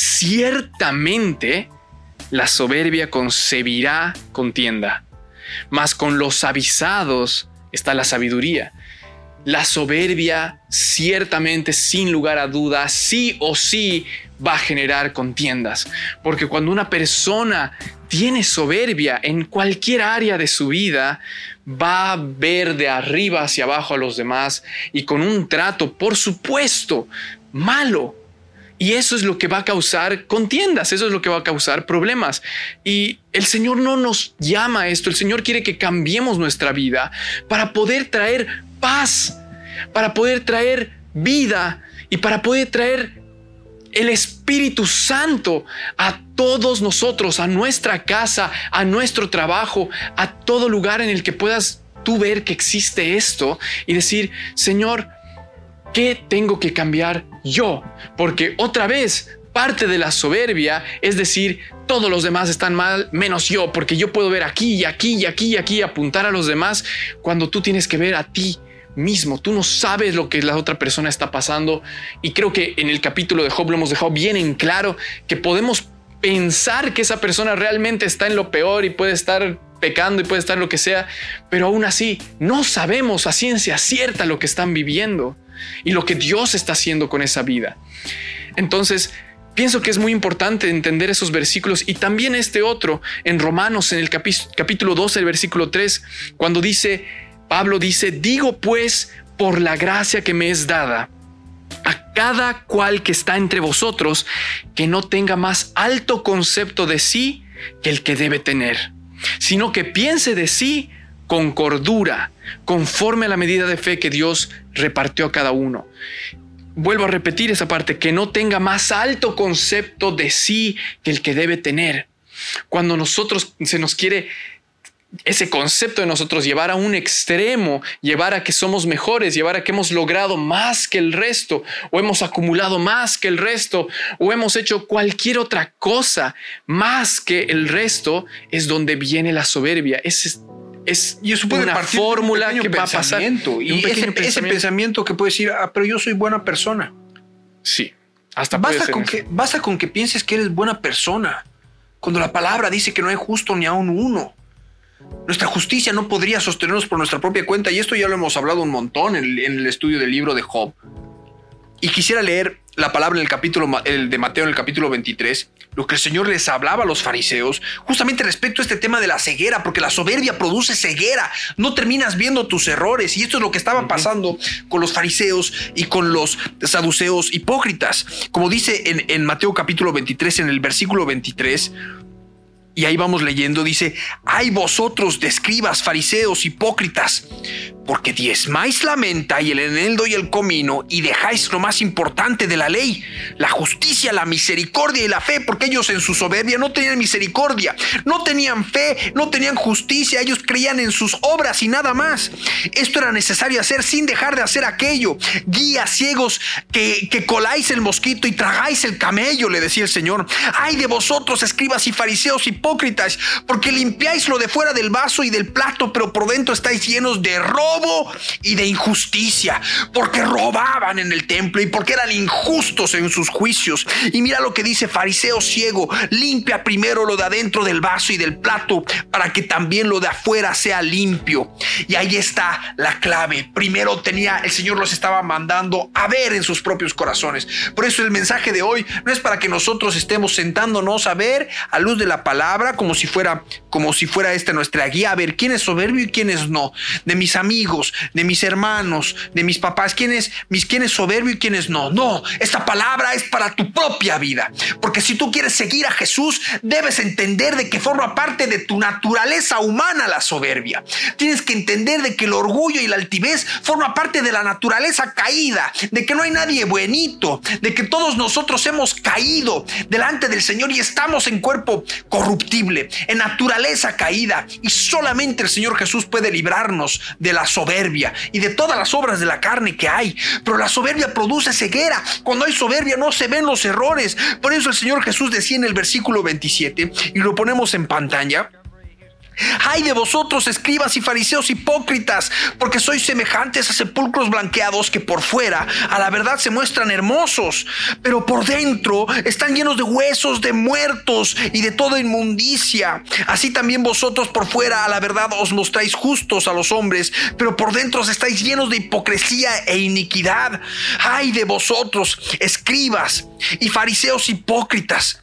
Speaker 4: ciertamente la soberbia concebirá contienda, mas con los avisados está la sabiduría. La soberbia ciertamente, sin lugar a dudas, sí o sí va a generar contiendas, porque cuando una persona tiene soberbia en cualquier área de su vida, va a ver de arriba hacia abajo a los demás, y con un trato, por supuesto, malo. Y eso es lo que va a causar contiendas, eso es lo que va a causar problemas. Y el Señor no nos llama a esto. El Señor quiere que cambiemos nuestra vida para poder traer paz, para poder traer vida y para poder traer el Espíritu Santo a todos nosotros, a nuestra casa, a nuestro trabajo, a todo lugar en el que puedas tú ver que existe esto y decir: Señor, ¿qué tengo que cambiar yo? Porque otra vez, parte de la soberbia es decir, todos los demás están mal menos yo, porque yo puedo ver aquí y aquí y aquí y aquí, apuntar a los demás, cuando tú tienes que ver a ti mismo. Tú no sabes lo que la otra persona está pasando, y creo que en el capítulo de Job lo hemos dejado bien en claro, que podemos pensar que esa persona realmente está en lo peor y puede estar pecando y puede estar lo que sea, pero aún así no sabemos a ciencia cierta lo que están viviendo y lo que Dios está haciendo con esa vida. Entonces pienso que es muy importante entender esos versículos, y también este otro en Romanos, en el capi- capítulo doce, el versículo tres, cuando dice, Pablo dice: digo pues, por la gracia que me es dada, a cada cual que está entre vosotros, que no tenga más alto concepto de sí que el que debe tener, sino que piense de sí con cordura, conforme a la medida de fe que Dios repartió a cada uno. Vuelvo a repetir esa parte, que no tenga más alto concepto de sí que el que debe tener. Cuando nosotros se nos quiere ese concepto de nosotros llevar a un extremo, llevar a que somos mejores, llevar a que hemos logrado más que el resto, o hemos acumulado más que el resto, o hemos hecho cualquier otra cosa más que el resto, es donde viene la soberbia. Es, es
Speaker 2: y eso puede
Speaker 4: una
Speaker 2: partir
Speaker 4: fórmula
Speaker 2: de un
Speaker 4: que va a pasar.
Speaker 2: Y ese pensamiento. ese pensamiento que puede decir, ah, pero yo soy buena persona.
Speaker 4: Sí, hasta
Speaker 2: basta
Speaker 4: puede ser
Speaker 2: con
Speaker 4: eso.
Speaker 2: que basta con que pienses que eres buena persona, cuando la palabra dice que no hay justo ni aun uno. Nuestra justicia no podría sostenernos por nuestra propia cuenta, y esto ya lo hemos hablado un montón en el, en el estudio del libro de Job. Y quisiera leer la palabra en el capítulo el de Mateo, en el capítulo veintitrés, lo que el Señor les hablaba a los fariseos, justamente respecto a este tema de la ceguera, porque la soberbia produce ceguera. No terminas viendo tus errores, y esto es lo que estaba pasando con los fariseos y con los saduceos hipócritas. Como dice en, en Mateo capítulo veintitrés, en el versículo veintitrés, y ahí vamos leyendo, dice: ay vosotros de escribas, fariseos, hipócritas, porque diezmáis la menta y el eneldo y el comino, y dejáis lo más importante de la ley, la justicia, la misericordia y la fe, porque ellos en su soberbia no tenían misericordia, no tenían fe, no tenían justicia, ellos creían en sus obras y nada más. Esto era necesario hacer sin dejar de hacer aquello. Guías ciegos que, que coláis el mosquito y tragáis el camello, le decía el Señor. Ay de vosotros, escribas y fariseos hipócritas, hipócritas, porque limpiáis lo de fuera del vaso y del plato, pero por dentro estáis llenos de robo y de injusticia, porque robaban en el templo y porque eran injustos en sus juicios. Y mira lo que dice: fariseo ciego, limpia primero lo de adentro del vaso y del plato, para que también lo de afuera sea limpio. Y ahí está la clave. Primero tenía, el Señor los estaba mandando a ver en sus propios corazones. Por eso el mensaje de hoy no es para que nosotros estemos sentándonos a ver a luz de la palabra, como si fuera, como si fuera esta nuestra guía, a ver quién es soberbio y quién es no, de mis amigos, de mis hermanos, de mis papás, quién es, mis, quién es soberbio y quién es no. No, esta palabra es para tu propia vida, porque si tú quieres seguir a Jesús, debes entender de que forma parte de tu naturaleza humana la soberbia. Tienes que entender de que el orgullo y la altivez forma parte de la naturaleza caída, de que no hay nadie buenito, de que todos nosotros hemos caído delante del Señor y estamos en cuerpo corruptible, en naturaleza caída, y solamente el Señor Jesús puede librarnos de la soberbia y de todas las obras de la carne que hay. Pero la soberbia produce ceguera. Cuando hay soberbia no se ven los errores. Por eso el Señor Jesús decía en el versículo veintisiete, y lo ponemos en pantalla: ay de vosotros, escribas y fariseos hipócritas, porque sois semejantes a sepulcros blanqueados, que por fuera a la verdad se muestran hermosos, pero por dentro están llenos de huesos de muertos y de toda inmundicia. Así también vosotros por fuera a la verdad os mostráis justos a los hombres, pero por dentro estáis llenos de hipocresía e iniquidad. Ay de vosotros, escribas y fariseos hipócritas,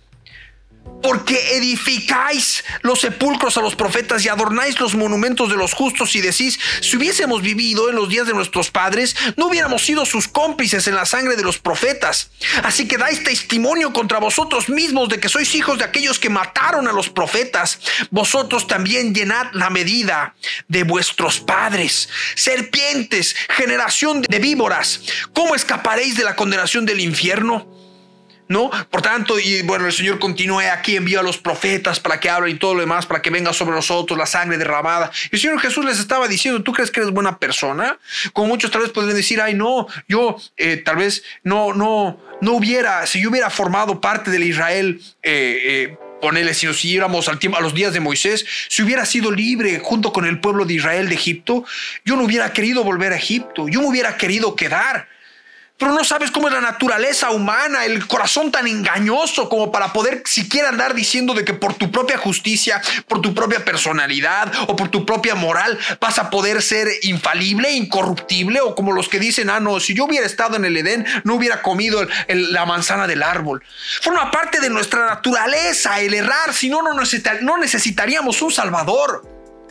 Speaker 2: porque edificáis los sepulcros a los profetas y adornáis los monumentos de los justos, y decís: si hubiésemos vivido en los días de nuestros padres, no hubiéramos sido sus cómplices en la sangre de los profetas. Así que dais testimonio contra vosotros mismos de que sois hijos de aquellos que mataron a los profetas. Vosotros también llenad la medida de vuestros padres. Serpientes, generación de víboras, ¿cómo escaparéis de la condenación del infierno? ¿No? Por tanto, y bueno, el Señor continúa: aquí envía a los profetas para que hablen y todo lo demás, para que venga sobre nosotros la sangre derramada. Y el Señor Jesús les estaba diciendo: ¿tú crees que eres buena persona? Como muchos tal vez podrían decir: ay no, yo eh, tal vez no, no, no hubiera, si yo hubiera formado parte del Israel, eh, eh, ponele, si nos siguiéramos al tiempo, a los días de Moisés, si hubiera sido libre junto con el pueblo de Israel de Egipto, yo no hubiera querido volver a Egipto, yo me hubiera querido quedar. Pero no sabes cómo es la naturaleza humana, el corazón tan engañoso como para poder siquiera andar diciendo de que por tu propia justicia, por tu propia personalidad o por tu propia moral vas a poder ser infalible, incorruptible, o como los que dicen: ah no, si yo hubiera estado en el Edén no hubiera comido el, el, la manzana del árbol. Forma parte de nuestra naturaleza el errar, si no, no, necesitar, no necesitaríamos un Salvador.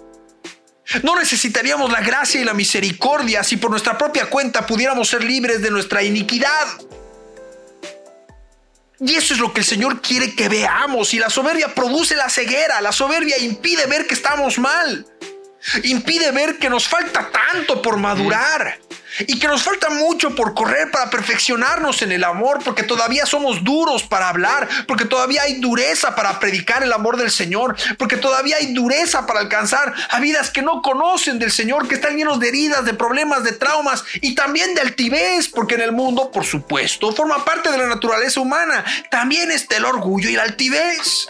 Speaker 2: No necesitaríamos la gracia y la misericordia si por nuestra propia cuenta pudiéramos ser libres de nuestra iniquidad. Y eso es lo que el Señor quiere que veamos. Y la soberbia produce la ceguera. La soberbia impide ver que estamos mal. Impide ver que nos falta tanto por madurar y que nos falta mucho por correr para perfeccionarnos en el amor, porque todavía somos duros para hablar, porque todavía hay dureza para predicar el amor del Señor, porque todavía hay dureza para alcanzar a vidas que no conocen del Señor, que están llenos de heridas, de problemas, de traumas y también de altivez, porque en el mundo, por supuesto, forma parte de la naturaleza humana. También está el orgullo y la altivez.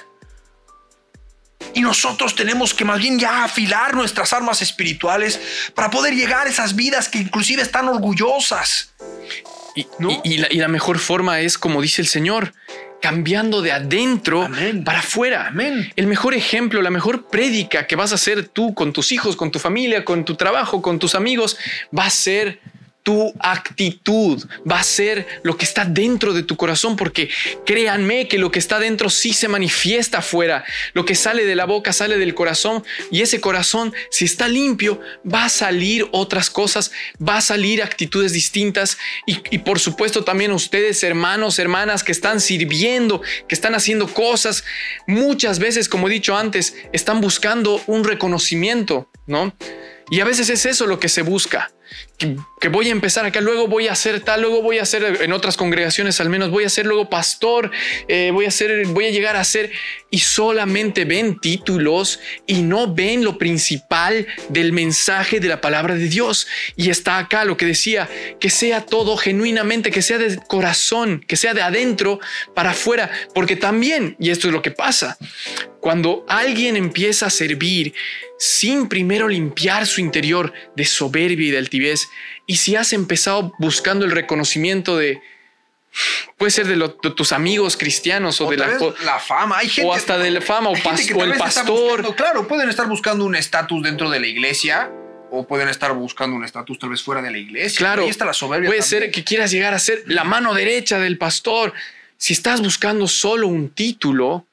Speaker 2: Y nosotros tenemos que más bien ya afilar nuestras armas espirituales para poder llegar a esas vidas que inclusive están orgullosas.
Speaker 4: Y, ¿no? y, y, la, y la mejor forma es, como dice el Señor, cambiando de adentro Amén. Para afuera.
Speaker 2: Amén.
Speaker 4: El mejor ejemplo, la mejor prédica que vas a hacer tú con tus hijos, con tu familia, con tu trabajo, con tus amigos, va a ser tu actitud, va a ser lo que está dentro de tu corazón, porque créanme que lo que está dentro sí se manifiesta afuera. Lo que sale de la boca sale del corazón, y ese corazón, si está limpio, va a salir otras cosas, va a salir actitudes distintas. Y, y por supuesto también ustedes, hermanos, hermanas que están sirviendo, que están haciendo cosas, muchas veces, como he dicho antes, están buscando un reconocimiento, ¿no? Y a veces es eso lo que se busca. Que, que voy a empezar acá, luego voy a hacer tal, luego voy a ser en otras congregaciones al menos, voy a ser luego pastor, eh, voy a ser, voy a llegar a ser, y solamente ven títulos y no ven lo principal del mensaje de la palabra de Dios. Y está acá lo que decía, que sea todo genuinamente, que sea de corazón, que sea de adentro para afuera, porque también, y esto es lo que pasa, cuando alguien empieza a servir sin primero limpiar su interior de soberbia y de altivez, y si has empezado buscando el reconocimiento de, puede ser de, lo, de tus amigos cristianos o, o de la,
Speaker 2: la fama, hay gente,
Speaker 4: o hasta de la fama, o, pas, o el pastor.
Speaker 2: Buscando, claro, pueden estar buscando un estatus dentro de la iglesia, o pueden estar buscando un estatus tal vez fuera de la iglesia.
Speaker 4: Claro,
Speaker 2: ahí está la soberbia.
Speaker 4: Puede
Speaker 2: también.
Speaker 4: ser que quieras llegar a ser la mano derecha del pastor. Si estás buscando solo un título,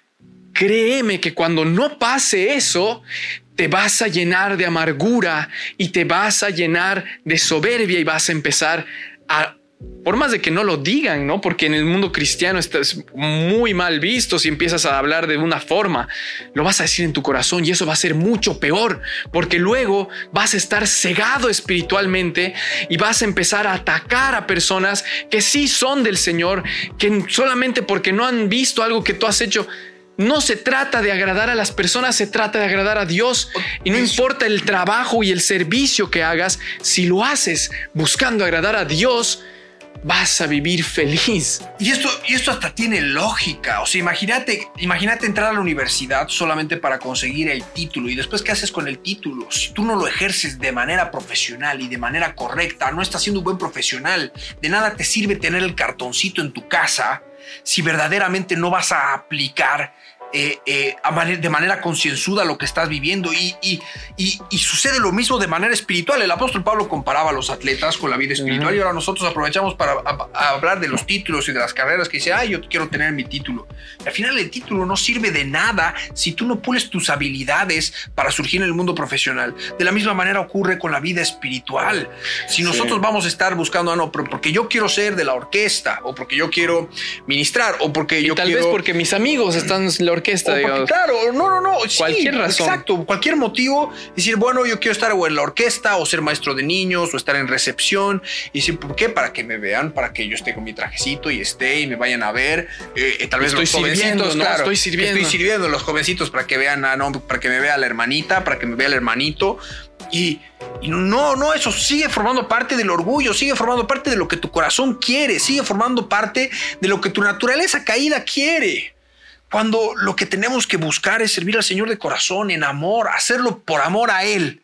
Speaker 4: créeme que cuando no pase eso, te vas a llenar de amargura y te vas a llenar de soberbia y vas a empezar a, por más de que no lo digan, ¿no? Porque en el mundo cristiano estás muy mal visto si empiezas a hablar de una forma, lo vas a decir en tu corazón, y eso va a ser mucho peor, porque luego vas a estar cegado espiritualmente y vas a empezar a atacar a personas que sí son del Señor, que solamente porque no han visto algo que tú has hecho. No se trata de agradar a las personas, se trata de agradar a Dios. Y no importa el trabajo y el servicio que hagas, si lo haces buscando agradar a Dios, vas a vivir feliz.
Speaker 2: Y esto, y esto hasta tiene lógica. O sea, imagínate, imagínate entrar a la universidad solamente para conseguir el título. Y después, ¿qué haces con el título? Si tú no lo ejerces de manera profesional y de manera correcta, no estás siendo un buen profesional. De nada te sirve tener el cartoncito en tu casa si verdaderamente no vas a aplicar Eh, eh, a man- de manera concienzuda lo que estás viviendo. Y, y, y, y sucede lo mismo de manera espiritual. El apóstol Pablo comparaba a los atletas con la vida espiritual, uh-huh. y ahora nosotros aprovechamos para a, a hablar de los títulos y de las carreras, que dice, ah, yo quiero tener mi título. Y al final el título no sirve de nada si tú no pules tus habilidades para surgir en el mundo profesional. De la misma manera ocurre con la vida espiritual. Si nosotros sí. vamos a estar buscando, ah, no, pero porque yo quiero ser de la orquesta, o porque yo quiero ministrar, o porque
Speaker 4: y
Speaker 2: yo
Speaker 4: tal
Speaker 2: quiero...
Speaker 4: vez porque mis amigos están en la orquesta,
Speaker 2: porque,
Speaker 4: digamos.
Speaker 2: Claro, no, no, no.
Speaker 4: Cualquier
Speaker 2: sí,
Speaker 4: razón.
Speaker 2: Exacto, cualquier motivo. Decir, bueno, yo quiero estar o en la orquesta, o ser maestro de niños, o estar en recepción. Y decir, ¿por qué? Para que me vean, para que yo esté con mi trajecito y esté y me vayan a ver. Eh, tal vez
Speaker 4: estoy
Speaker 2: los jovencitos,
Speaker 4: ¿no?
Speaker 2: claro,
Speaker 4: Estoy sirviendo.
Speaker 2: Estoy sirviendo los jovencitos para que vean, a, no, para que me vea la hermanita, para que me vea el hermanito. Y, y no, no, eso sigue formando parte del orgullo, sigue formando parte de lo que tu corazón quiere, sigue formando parte de lo que tu naturaleza caída quiere. Cuando lo que tenemos que buscar es servir al Señor de corazón, en amor, hacerlo por amor a Él.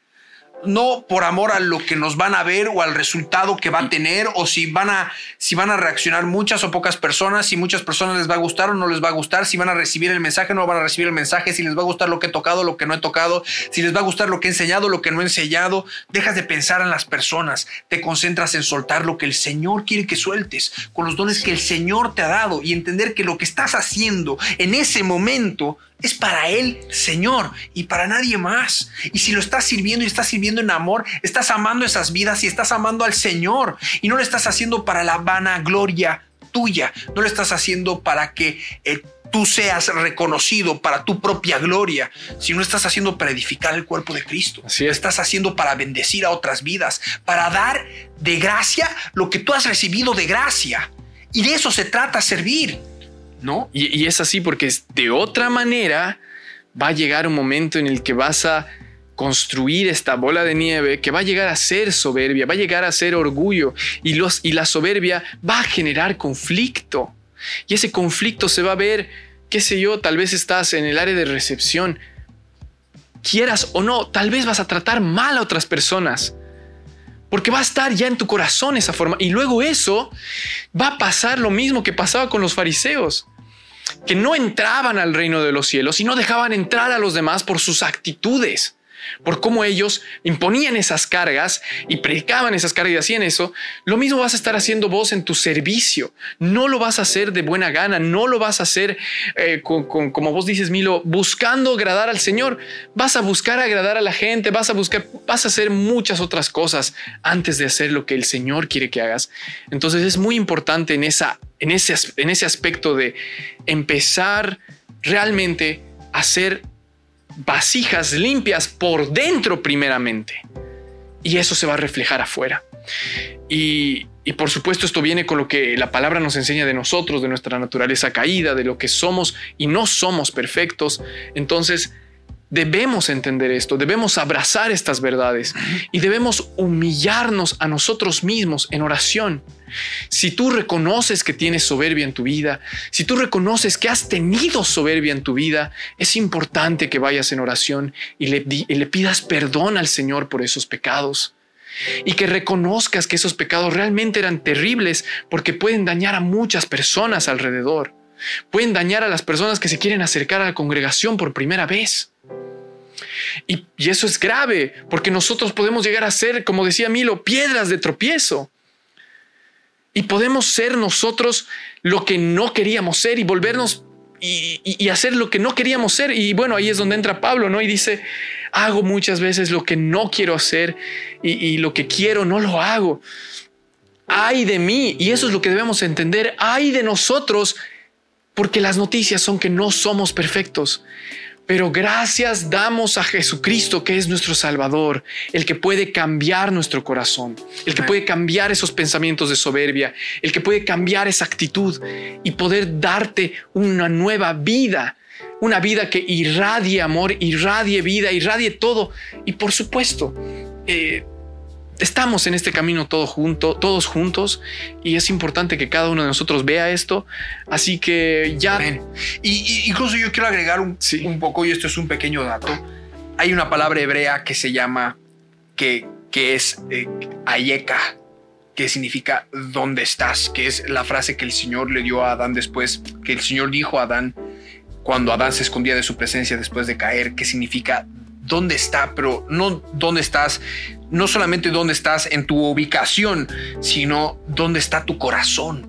Speaker 2: No por amor a lo que nos van a ver o al resultado que va a tener, o si van a, si van a reaccionar muchas o pocas personas, si muchas personas les va a gustar o no les va a gustar, si van a recibir el mensaje o no van a recibir el mensaje, si les va a gustar lo que he tocado, lo que no he tocado, si les va a gustar lo que he enseñado, lo que no he enseñado. Dejas de pensar en las personas, te concentras en soltar lo que el Señor quiere que sueltes, con los dones que el Señor te ha dado, y entender que lo que estás haciendo en ese momento es para Él, Señor, y para nadie más. Y si lo estás sirviendo y estás sirviendo en amor, estás amando esas vidas y estás amando al Señor, y no lo estás haciendo para la vanagloria tuya, no lo estás haciendo para que eh, tú seas reconocido para tu propia gloria, sino estás haciendo para edificar el cuerpo de Cristo.
Speaker 4: Así es.
Speaker 2: Lo estás haciendo para bendecir a otras vidas, para dar de gracia lo que tú has recibido de gracia. Y de eso se trata servir, ¿no?
Speaker 4: Y, y es así porque de otra manera va a llegar un momento en el que vas a construir esta bola de nieve que va a llegar a ser soberbia, va a llegar a ser orgullo, y, los, y la soberbia va a generar conflicto. Y ese conflicto se va a ver, qué sé yo, tal vez estás en el área de recepción. Quieras o no, tal vez vas a tratar mal a otras personas, porque va a estar ya en tu corazón esa forma. Y luego eso va a pasar lo mismo que pasaba con los fariseos, que no entraban al reino de los cielos y no dejaban entrar a los demás por sus actitudes, por cómo ellos imponían esas cargas y predicaban esas cargas y hacían eso. Lo mismo vas a estar haciendo vos en tu servicio. No lo vas a hacer de buena gana, no lo vas a hacer eh, con, con, como vos dices, Milo, buscando agradar al Señor. Vas a buscar agradar a la gente, vas a buscar, vas a hacer muchas otras cosas antes de hacer lo que el Señor quiere que hagas. Entonces es muy importante en, esa, en, ese, en ese aspecto de empezar realmente a ser vasijas limpias por dentro primeramente, y eso se va a reflejar afuera. Y, y por supuesto esto viene con lo que la palabra nos enseña de nosotros, de nuestra naturaleza caída, de lo que somos y no somos perfectos. Entonces debemos entender esto, debemos abrazar estas verdades y debemos humillarnos a nosotros mismos en oración. Si tú reconoces que tienes soberbia en tu vida, si tú reconoces que has tenido soberbia en tu vida, es importante que vayas en oración y le, y le pidas perdón al Señor por esos pecados. Y que reconozcas que esos pecados realmente eran terribles, porque pueden dañar a muchas personas alrededor. Pueden dañar a las personas que se quieren acercar a la congregación por primera vez. Y, y eso es grave, porque nosotros podemos llegar a ser, como decía Milo, piedras de tropiezo. Y podemos ser nosotros lo que no queríamos ser y volvernos y, y, y hacer lo que no queríamos ser. Y bueno, ahí es donde entra Pablo, ¿no? Y dice, hago muchas veces lo que no quiero hacer y, y lo que quiero no lo hago. Ay de mí. Y eso es lo que debemos entender. Ay de nosotros, porque las noticias son que no somos perfectos. Pero gracias damos a Jesucristo, que es nuestro Salvador, el que puede cambiar nuestro corazón, el que puede cambiar esos pensamientos de soberbia, el que puede cambiar esa actitud y poder darte una nueva vida, una vida que irradie amor, irradie vida, irradie todo. Y por supuesto, eh, estamos en este camino todo junto, todos juntos, y es importante que cada uno de nosotros vea esto. Así que ya...
Speaker 2: Y, y incluso yo quiero agregar un, sí. un poco, y esto es un pequeño dato. Hay una palabra hebrea que se llama, que, que es eh, ayeka, que significa ¿dónde estás? Que es la frase que el Señor le dio a Adán después, que el Señor dijo a Adán cuando Adán se escondía de su presencia después de caer, que significa ¿dónde está? Pero no dónde estás, no solamente dónde estás en tu ubicación, sino dónde está tu corazón.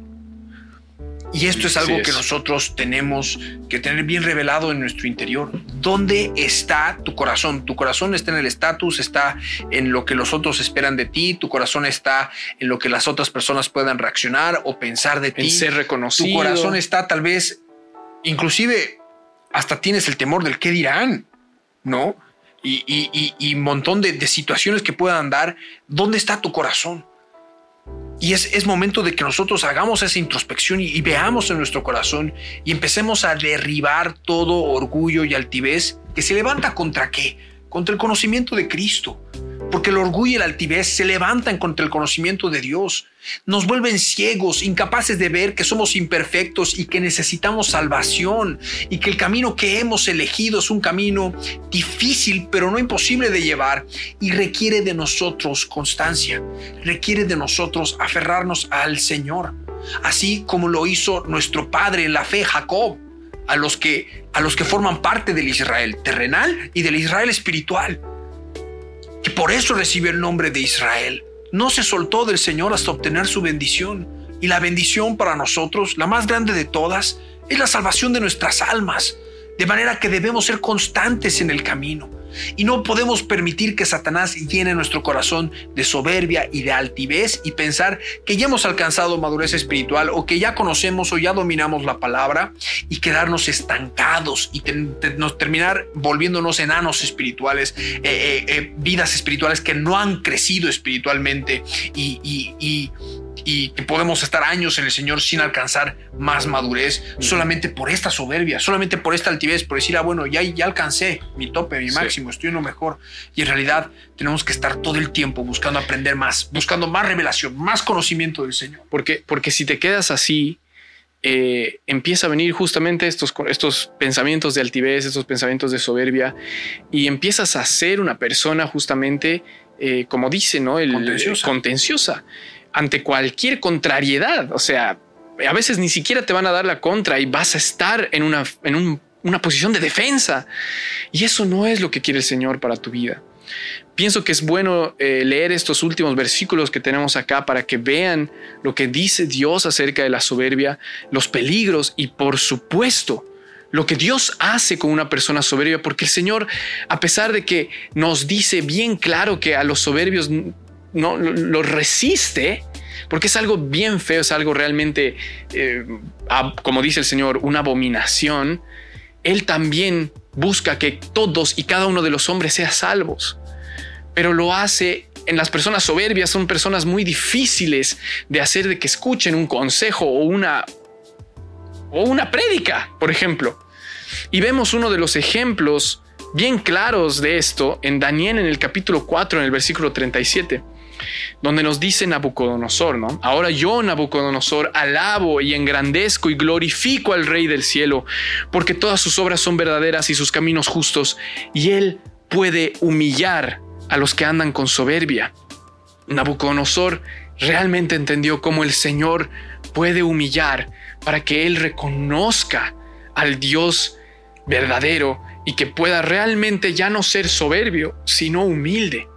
Speaker 2: Y esto es algo sí es. que nosotros tenemos que tener bien revelado en nuestro interior. ¿Dónde está tu corazón? Tu corazón está en el estatus, está en lo que los otros esperan de ti. Tu corazón está en lo que las otras personas puedan reaccionar o pensar de ti.
Speaker 4: En ser reconocido.
Speaker 2: Tu corazón está tal vez, inclusive hasta tienes el temor del qué dirán, ¿no? Y, y, y, y un montón de, de situaciones que puedan dar. ¿Dónde está tu corazón? Y es, es momento de que nosotros hagamos esa introspección y, y veamos en nuestro corazón y empecemos a derribar todo orgullo y altivez que se levanta contra qué? Contra el conocimiento de Cristo. Porque el orgullo y la altivez se levantan contra el conocimiento de Dios. Nos vuelven ciegos, incapaces de ver que somos imperfectos y que necesitamos salvación, y que el camino que hemos elegido es un camino difícil, pero no imposible de llevar, y requiere de nosotros constancia, requiere de nosotros aferrarnos al Señor, así como lo hizo nuestro padre en la fe, Jacob, a los que, a los que forman parte del Israel terrenal y del Israel espiritual, que por eso recibió el nombre de Israel. No se soltó del Señor hasta obtener su bendición. Y la bendición para nosotros, la más grande de todas, es la salvación de nuestras almas. De manera que debemos ser constantes en el camino. Y no podemos permitir que Satanás llene nuestro corazón de soberbia y de altivez y pensar que ya hemos alcanzado madurez espiritual o que ya conocemos o ya dominamos la palabra y quedarnos estancados y ten, ten, nos terminar volviéndonos enanos espirituales, eh, eh, eh, vidas espirituales que no han crecido espiritualmente y, y, y y que podemos estar años en el Señor sin alcanzar más madurez solamente por esta soberbia, solamente por esta altivez, por decir, ah, bueno, ya, ya alcancé mi tope, mi máximo, sí. Estoy en lo mejor. Y en realidad tenemos que estar todo el tiempo buscando aprender más, buscando más revelación, más conocimiento del Señor.
Speaker 4: Porque, porque si te quedas así, eh, empieza a venir justamente estos, estos pensamientos de altivez, estos pensamientos de soberbia, y empiezas a ser una persona justamente, eh, como dice, ¿no? El,
Speaker 2: contenciosa.
Speaker 4: contenciosa. Ante cualquier contrariedad, o sea, a veces ni siquiera te van a dar la contra y vas a estar en una, en un, una posición de defensa. Y eso no es lo que quiere el Señor para tu vida. Pienso que es bueno eh, leer estos últimos versículos que tenemos acá para que vean lo que dice Dios acerca de la soberbia, los peligros y, por supuesto, lo que Dios hace con una persona soberbia, porque el Señor, a pesar de que nos dice bien claro que a los soberbios no lo resiste, porque es algo bien feo, es algo realmente, eh, como dice el Señor, una abominación. Él también busca que todos y cada uno de los hombres sean salvos, pero lo hace en las personas soberbias. Son personas muy difíciles de hacer de que escuchen un consejo o una, o una prédica, por ejemplo. Y vemos uno de los ejemplos bien claros de esto en Daniel, en el capítulo cuatro, en el versículo treinta y siete. Donde nos dice Nabucodonosor, ¿no? Ahora yo, Nabucodonosor, alabo y engrandezco y glorifico al Rey del cielo, porque todas sus obras son verdaderas y sus caminos justos, y él puede humillar a los que andan con soberbia. Nabucodonosor realmente entendió cómo el Señor puede humillar para que él reconozca al Dios verdadero y que pueda realmente ya no ser soberbio, sino humilde.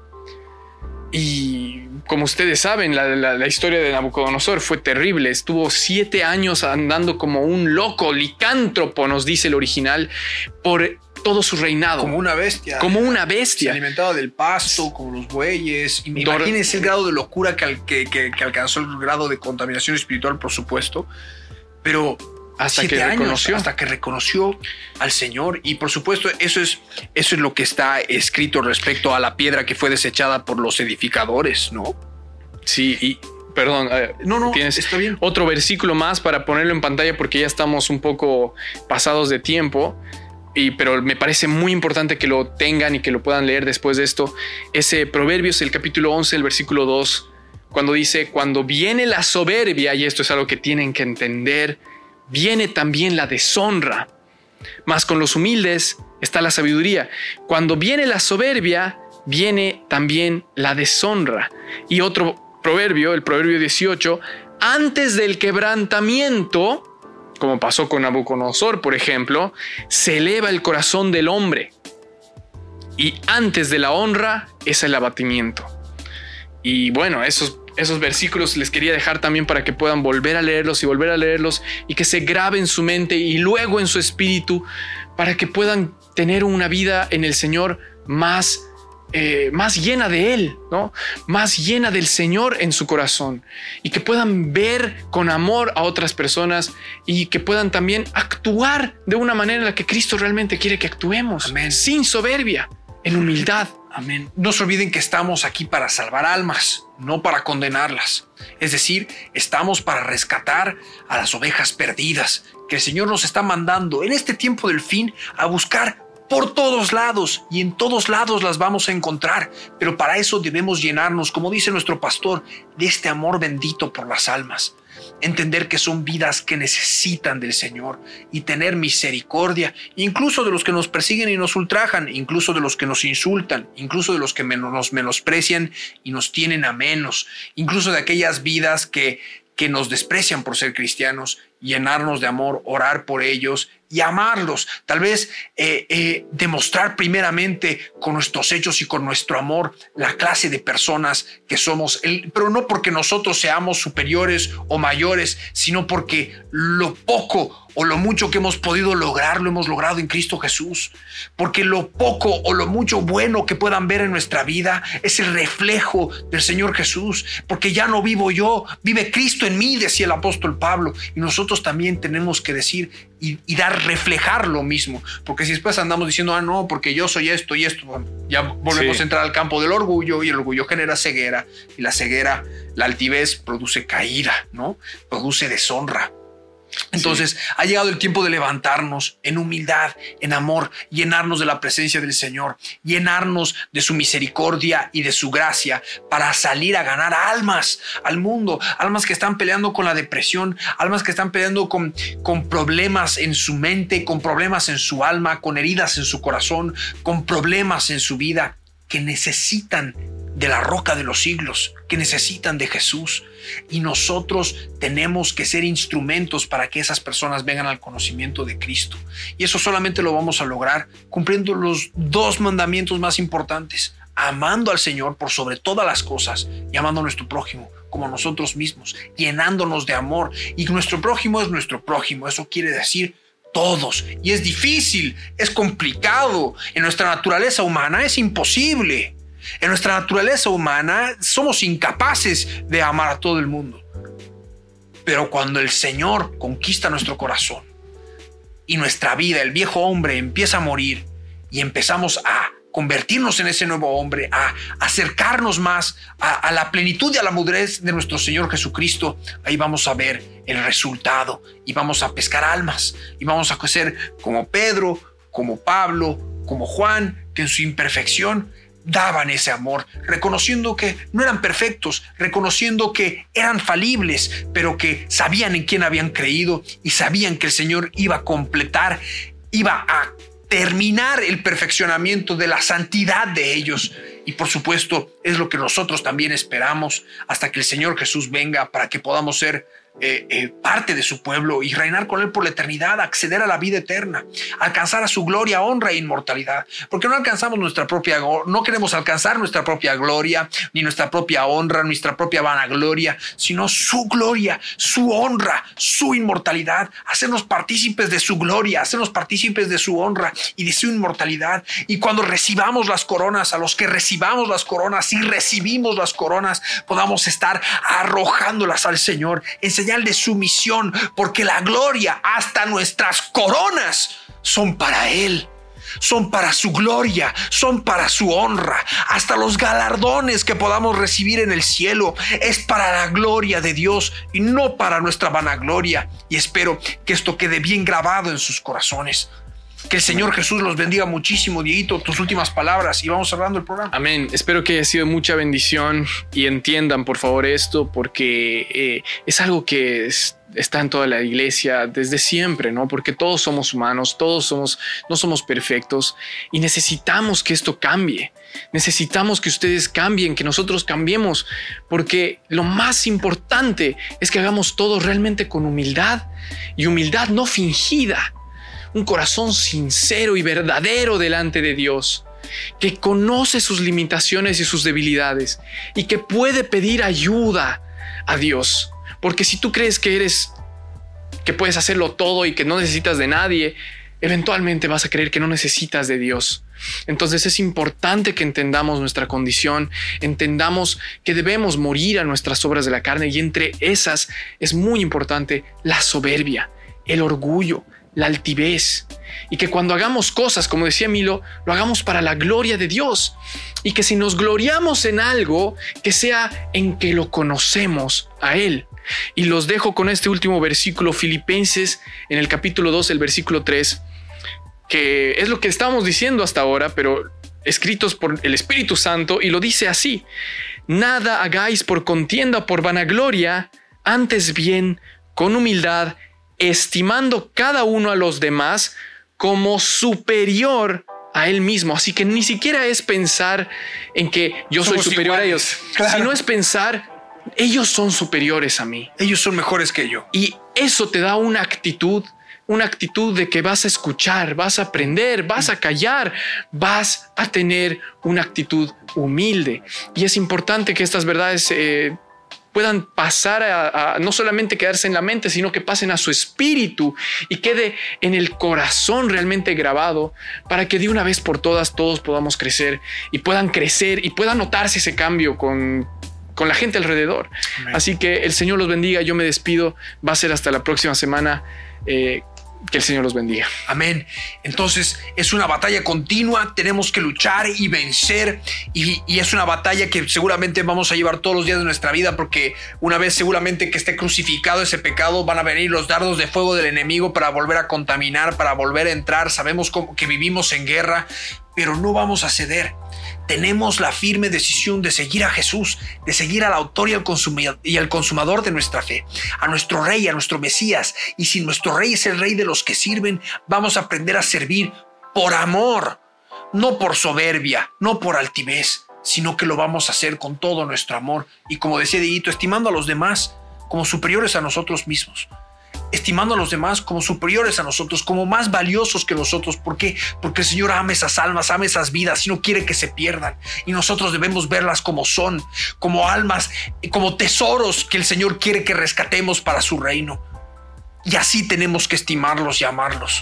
Speaker 4: Y como ustedes saben, la, la, la historia de Nabucodonosor fue terrible. Estuvo siete años andando como un loco, licántropo, nos dice el original, por todo su reinado.
Speaker 2: Como una bestia.
Speaker 4: Como una bestia.
Speaker 2: Se alimentaba del pasto, como los bueyes. Y imagínense el grado de locura que, que, que, que alcanzó, el grado de contaminación espiritual, por supuesto. Pero hasta que años, reconoció. Hasta que reconoció al Señor. Y por supuesto, eso es, eso es lo que está escrito respecto a la piedra que fue desechada por los edificadores, ¿no?
Speaker 4: Sí, y perdón, eh,
Speaker 2: no, no,
Speaker 4: tienes
Speaker 2: está bien.
Speaker 4: Otro versículo más para ponerlo en pantalla porque ya estamos un poco pasados de tiempo. Y, pero me parece muy importante que lo tengan y que lo puedan leer después de esto. Ese Proverbios, el capítulo once, el versículo dos, cuando dice, cuando viene la soberbia, y esto es algo que tienen que entender, viene también la deshonra, mas con los humildes está la sabiduría. Cuando viene la soberbia, viene también la deshonra. Y otro proverbio, el proverbio dieciocho, antes del quebrantamiento, como pasó con Nabucodonosor, por ejemplo, se eleva el corazón del hombre, y antes de la honra es el abatimiento. Y bueno, esos Esos versículos les quería dejar también para que puedan volver a leerlos y volver a leerlos y que se grabe en su mente y luego en su espíritu para que puedan tener una vida en el Señor más, eh, más llena de Él, ¿no? Más llena del Señor en su corazón y que puedan ver con amor a otras personas y que puedan también actuar de una manera en la que Cristo realmente quiere que actuemos.
Speaker 2: Amén.
Speaker 4: Sin soberbia, en humildad.
Speaker 2: Amén. No se olviden que estamos aquí para salvar almas, no para condenarlas. Es decir, estamos para rescatar a las ovejas perdidas que el Señor nos está mandando en este tiempo del fin a buscar por todos lados, y en todos lados las vamos a encontrar. Pero para eso debemos llenarnos, como dice nuestro pastor, de este amor bendito por las almas. Entender que son vidas que necesitan del Señor y tener misericordia, incluso de los que nos persiguen y nos ultrajan, incluso de los que nos insultan, incluso de los que nos menosprecian y nos tienen a menos, incluso de aquellas vidas que, que nos desprecian por ser cristianos. Llenarnos de amor, orar por ellos y amarlos. Tal vez eh, eh, demostrar primeramente con nuestros hechos y con nuestro amor la clase de personas que somos, el, pero no porque nosotros seamos superiores o mayores, sino porque lo poco o lo mucho que hemos podido lograr, lo hemos logrado en Cristo Jesús. Porque lo poco o lo mucho bueno que puedan ver en nuestra vida es el reflejo del Señor Jesús. Porque ya no vivo yo, vive Cristo en mí, decía el apóstol Pablo. Y nosotros también tenemos que decir y, y dar, reflejar lo mismo. Porque si después andamos diciendo, ah, no, porque yo soy esto y esto, bueno, ya volvemos sí. a entrar al campo del orgullo, y el orgullo genera ceguera, y la ceguera, la altivez, produce caída, ¿no? Produce deshonra. Entonces sí. ha llegado el tiempo de levantarnos en humildad, en amor, llenarnos de la presencia del Señor, llenarnos de su misericordia y de su gracia para salir a ganar almas al mundo, almas que están peleando con la depresión, almas que están peleando con, con problemas en su mente, con problemas en su alma, con heridas en su corazón, con problemas en su vida, que necesitan de la roca de los siglos, que necesitan de Jesús. Y nosotros tenemos que ser instrumentos para que esas personas vengan al conocimiento de Cristo. Y eso solamente lo vamos a lograr cumpliendo los dos mandamientos más importantes: amando al Señor por sobre todas las cosas y amando a nuestro prójimo como nosotros mismos, llenándonos de amor. Y nuestro prójimo es nuestro prójimo. Eso quiere decir todos. Y es difícil, es complicado. En nuestra naturaleza humana es imposible. En nuestra naturaleza humana somos incapaces de amar a todo el mundo. Pero cuando el Señor conquista nuestro corazón y nuestra vida, el viejo hombre empieza a morir y empezamos a convertirnos en ese nuevo hombre, a acercarnos más a, a la plenitud y a la madurez de nuestro Señor Jesucristo, ahí vamos a ver el resultado y vamos a pescar almas y vamos a ser como Pedro, como Pablo, como Juan, que en su imperfección daban ese amor, reconociendo que no eran perfectos, reconociendo que eran falibles, pero que sabían en quién habían creído y sabían que el Señor iba a completar, iba a terminar el perfeccionamiento de la santidad de ellos. Y por supuesto es lo que nosotros también esperamos hasta que el Señor Jesús venga, para que podamos ser Eh, eh, parte de su pueblo y reinar con él por la eternidad, acceder a la vida eterna, alcanzar a su gloria, honra e inmortalidad. Porque no alcanzamos nuestra propia, no queremos alcanzar nuestra propia gloria, ni nuestra propia honra, nuestra propia vanagloria, sino su gloria, su honra, su inmortalidad, hacernos partícipes de su gloria, hacernos partícipes de su honra y de su inmortalidad. Y cuando recibamos las coronas, a los que recibamos las coronas, si recibimos las coronas, podamos estar arrojándolas al Señor en señal de sumisión, porque la gloria, hasta nuestras coronas, son para Él, son para su gloria, son para su honra. Hasta los galardones que podamos recibir en el cielo es para la gloria de Dios y no para nuestra vanagloria. Y espero que esto quede bien grabado en sus corazones. Que el Señor Jesús los bendiga muchísimo. Dieguito, tus últimas palabras y vamos cerrando el programa.
Speaker 4: Amén. Espero que haya sido mucha bendición y entiendan por favor esto, porque eh, es algo que es, está en toda la iglesia desde siempre, ¿no? Porque todos somos humanos, todos somos, no somos perfectos y necesitamos que esto cambie. Necesitamos que ustedes cambien, que nosotros cambiemos, porque lo más importante es que hagamos todo realmente con humildad, y humildad no fingida. Un corazón sincero y verdadero delante de Dios, que conoce sus limitaciones y sus debilidades y que puede pedir ayuda a Dios. Porque si tú crees que eres, que puedes hacerlo todo y que no necesitas de nadie, eventualmente vas a creer que no necesitas de Dios. Entonces es importante que entendamos nuestra condición, entendamos que debemos morir a nuestras obras de la carne, y entre esas es muy importante la soberbia, el orgullo, la altivez, y que cuando hagamos cosas, como decía Milo, lo hagamos para la gloria de Dios, y que si nos gloriamos en algo, que sea en que lo conocemos a Él. Y los dejo con este último versículo, Filipenses en el capítulo dos, el versículo tres, que es lo que estamos diciendo hasta ahora, pero escritos por el Espíritu Santo, y lo dice así: nada hagáis por contienda o por vanagloria, antes bien con humildad, estimando cada uno a los demás como superior a él mismo. Así que ni siquiera es pensar en que yo Somos soy superior iguales, a ellos, claro. Sino es pensar, ellos son superiores a mí.
Speaker 2: Ellos son mejores que yo.
Speaker 4: Y eso te da una actitud, una actitud de que vas a escuchar, vas a aprender, vas a callar, vas a tener una actitud humilde. Y es importante que estas verdades eh, puedan pasar a, a no solamente quedarse en la mente, sino que pasen a su espíritu y quede en el corazón realmente grabado, para que de una vez por todas todos podamos crecer y puedan crecer y pueda notarse ese cambio con, con la gente alrededor. Amén. Así que el Señor los bendiga. Yo me despido. Va a ser hasta la próxima semana. Eh, Que el Señor los bendiga.
Speaker 2: Amén. Entonces es una batalla continua, tenemos que luchar y vencer, y, y es una batalla que seguramente vamos a llevar todos los días de nuestra vida, porque una vez seguramente que esté crucificado ese pecado, van a venir los dardos de fuego del enemigo para volver a contaminar, para volver a entrar. Sabemos cómo, que vivimos en guerra, pero no vamos a ceder. Tenemos la firme decisión de seguir a Jesús, de seguir al autor y al, consumidor, y al consumador de nuestra fe, a nuestro rey, a nuestro Mesías. Y si nuestro rey es el rey de los que sirven, vamos a aprender a servir por amor, no por soberbia, no por altivez, sino que lo vamos a hacer con todo nuestro amor. Y como decía Dieguito, estimando a los demás como superiores a nosotros mismos. Estimando a los demás como superiores a nosotros, como más valiosos que nosotros. ¿Por qué? Porque el Señor ama esas almas, ama esas vidas y no quiere que se pierdan. Y nosotros debemos verlas como son, como almas, como tesoros que el Señor quiere que rescatemos para su reino. Y así tenemos que estimarlos y amarlos.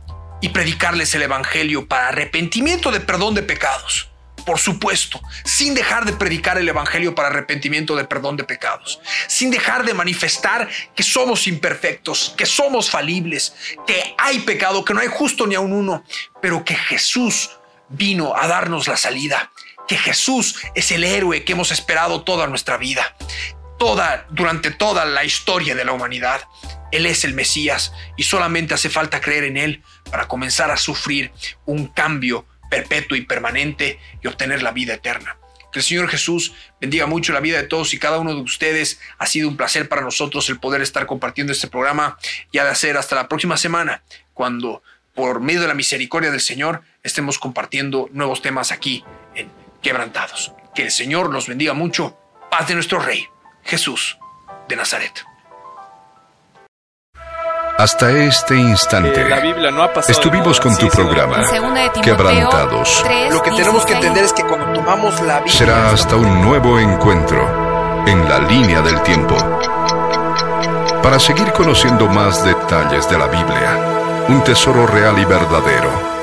Speaker 2: Y predicarles el evangelio para arrepentimiento de perdón de pecados. Por supuesto, sin dejar de predicar el evangelio para arrepentimiento de perdón de pecados, sin dejar de manifestar que somos imperfectos, que somos falibles, que hay pecado, que no hay justo ni aun uno, pero que Jesús vino a darnos la salida, que Jesús es el héroe que hemos esperado toda nuestra vida, toda, durante toda la historia de la humanidad. Él es el Mesías y solamente hace falta creer en Él para comenzar a sufrir un cambio perpetuo y permanente y obtener la vida eterna. Que el Señor Jesús bendiga mucho la vida de todos y cada uno de ustedes. Ha sido un placer para nosotros el poder estar compartiendo este programa, y ha de ser hasta la próxima semana, cuando por medio de la misericordia del Señor estemos compartiendo nuevos temas aquí en Quebrantados. Que el Señor los bendiga mucho. Paz de nuestro Rey, Jesús de Nazaret.
Speaker 1: Hasta este instante,
Speaker 4: Eh, la Biblia no ha pasado
Speaker 1: estuvimos
Speaker 4: de
Speaker 1: con
Speaker 4: moda,
Speaker 1: tu
Speaker 4: sí, se lo
Speaker 1: programa,
Speaker 4: pasa.
Speaker 3: Segunda de Timoteo
Speaker 1: Quebrantados.
Speaker 3: tres,
Speaker 2: Lo que tenemos que
Speaker 3: dieciséis.
Speaker 2: entender es que cuando tomamos la Biblia,
Speaker 1: Será hasta un nuevo encuentro en la línea del tiempo. Para seguir conociendo más detalles de la Biblia, un tesoro real y verdadero,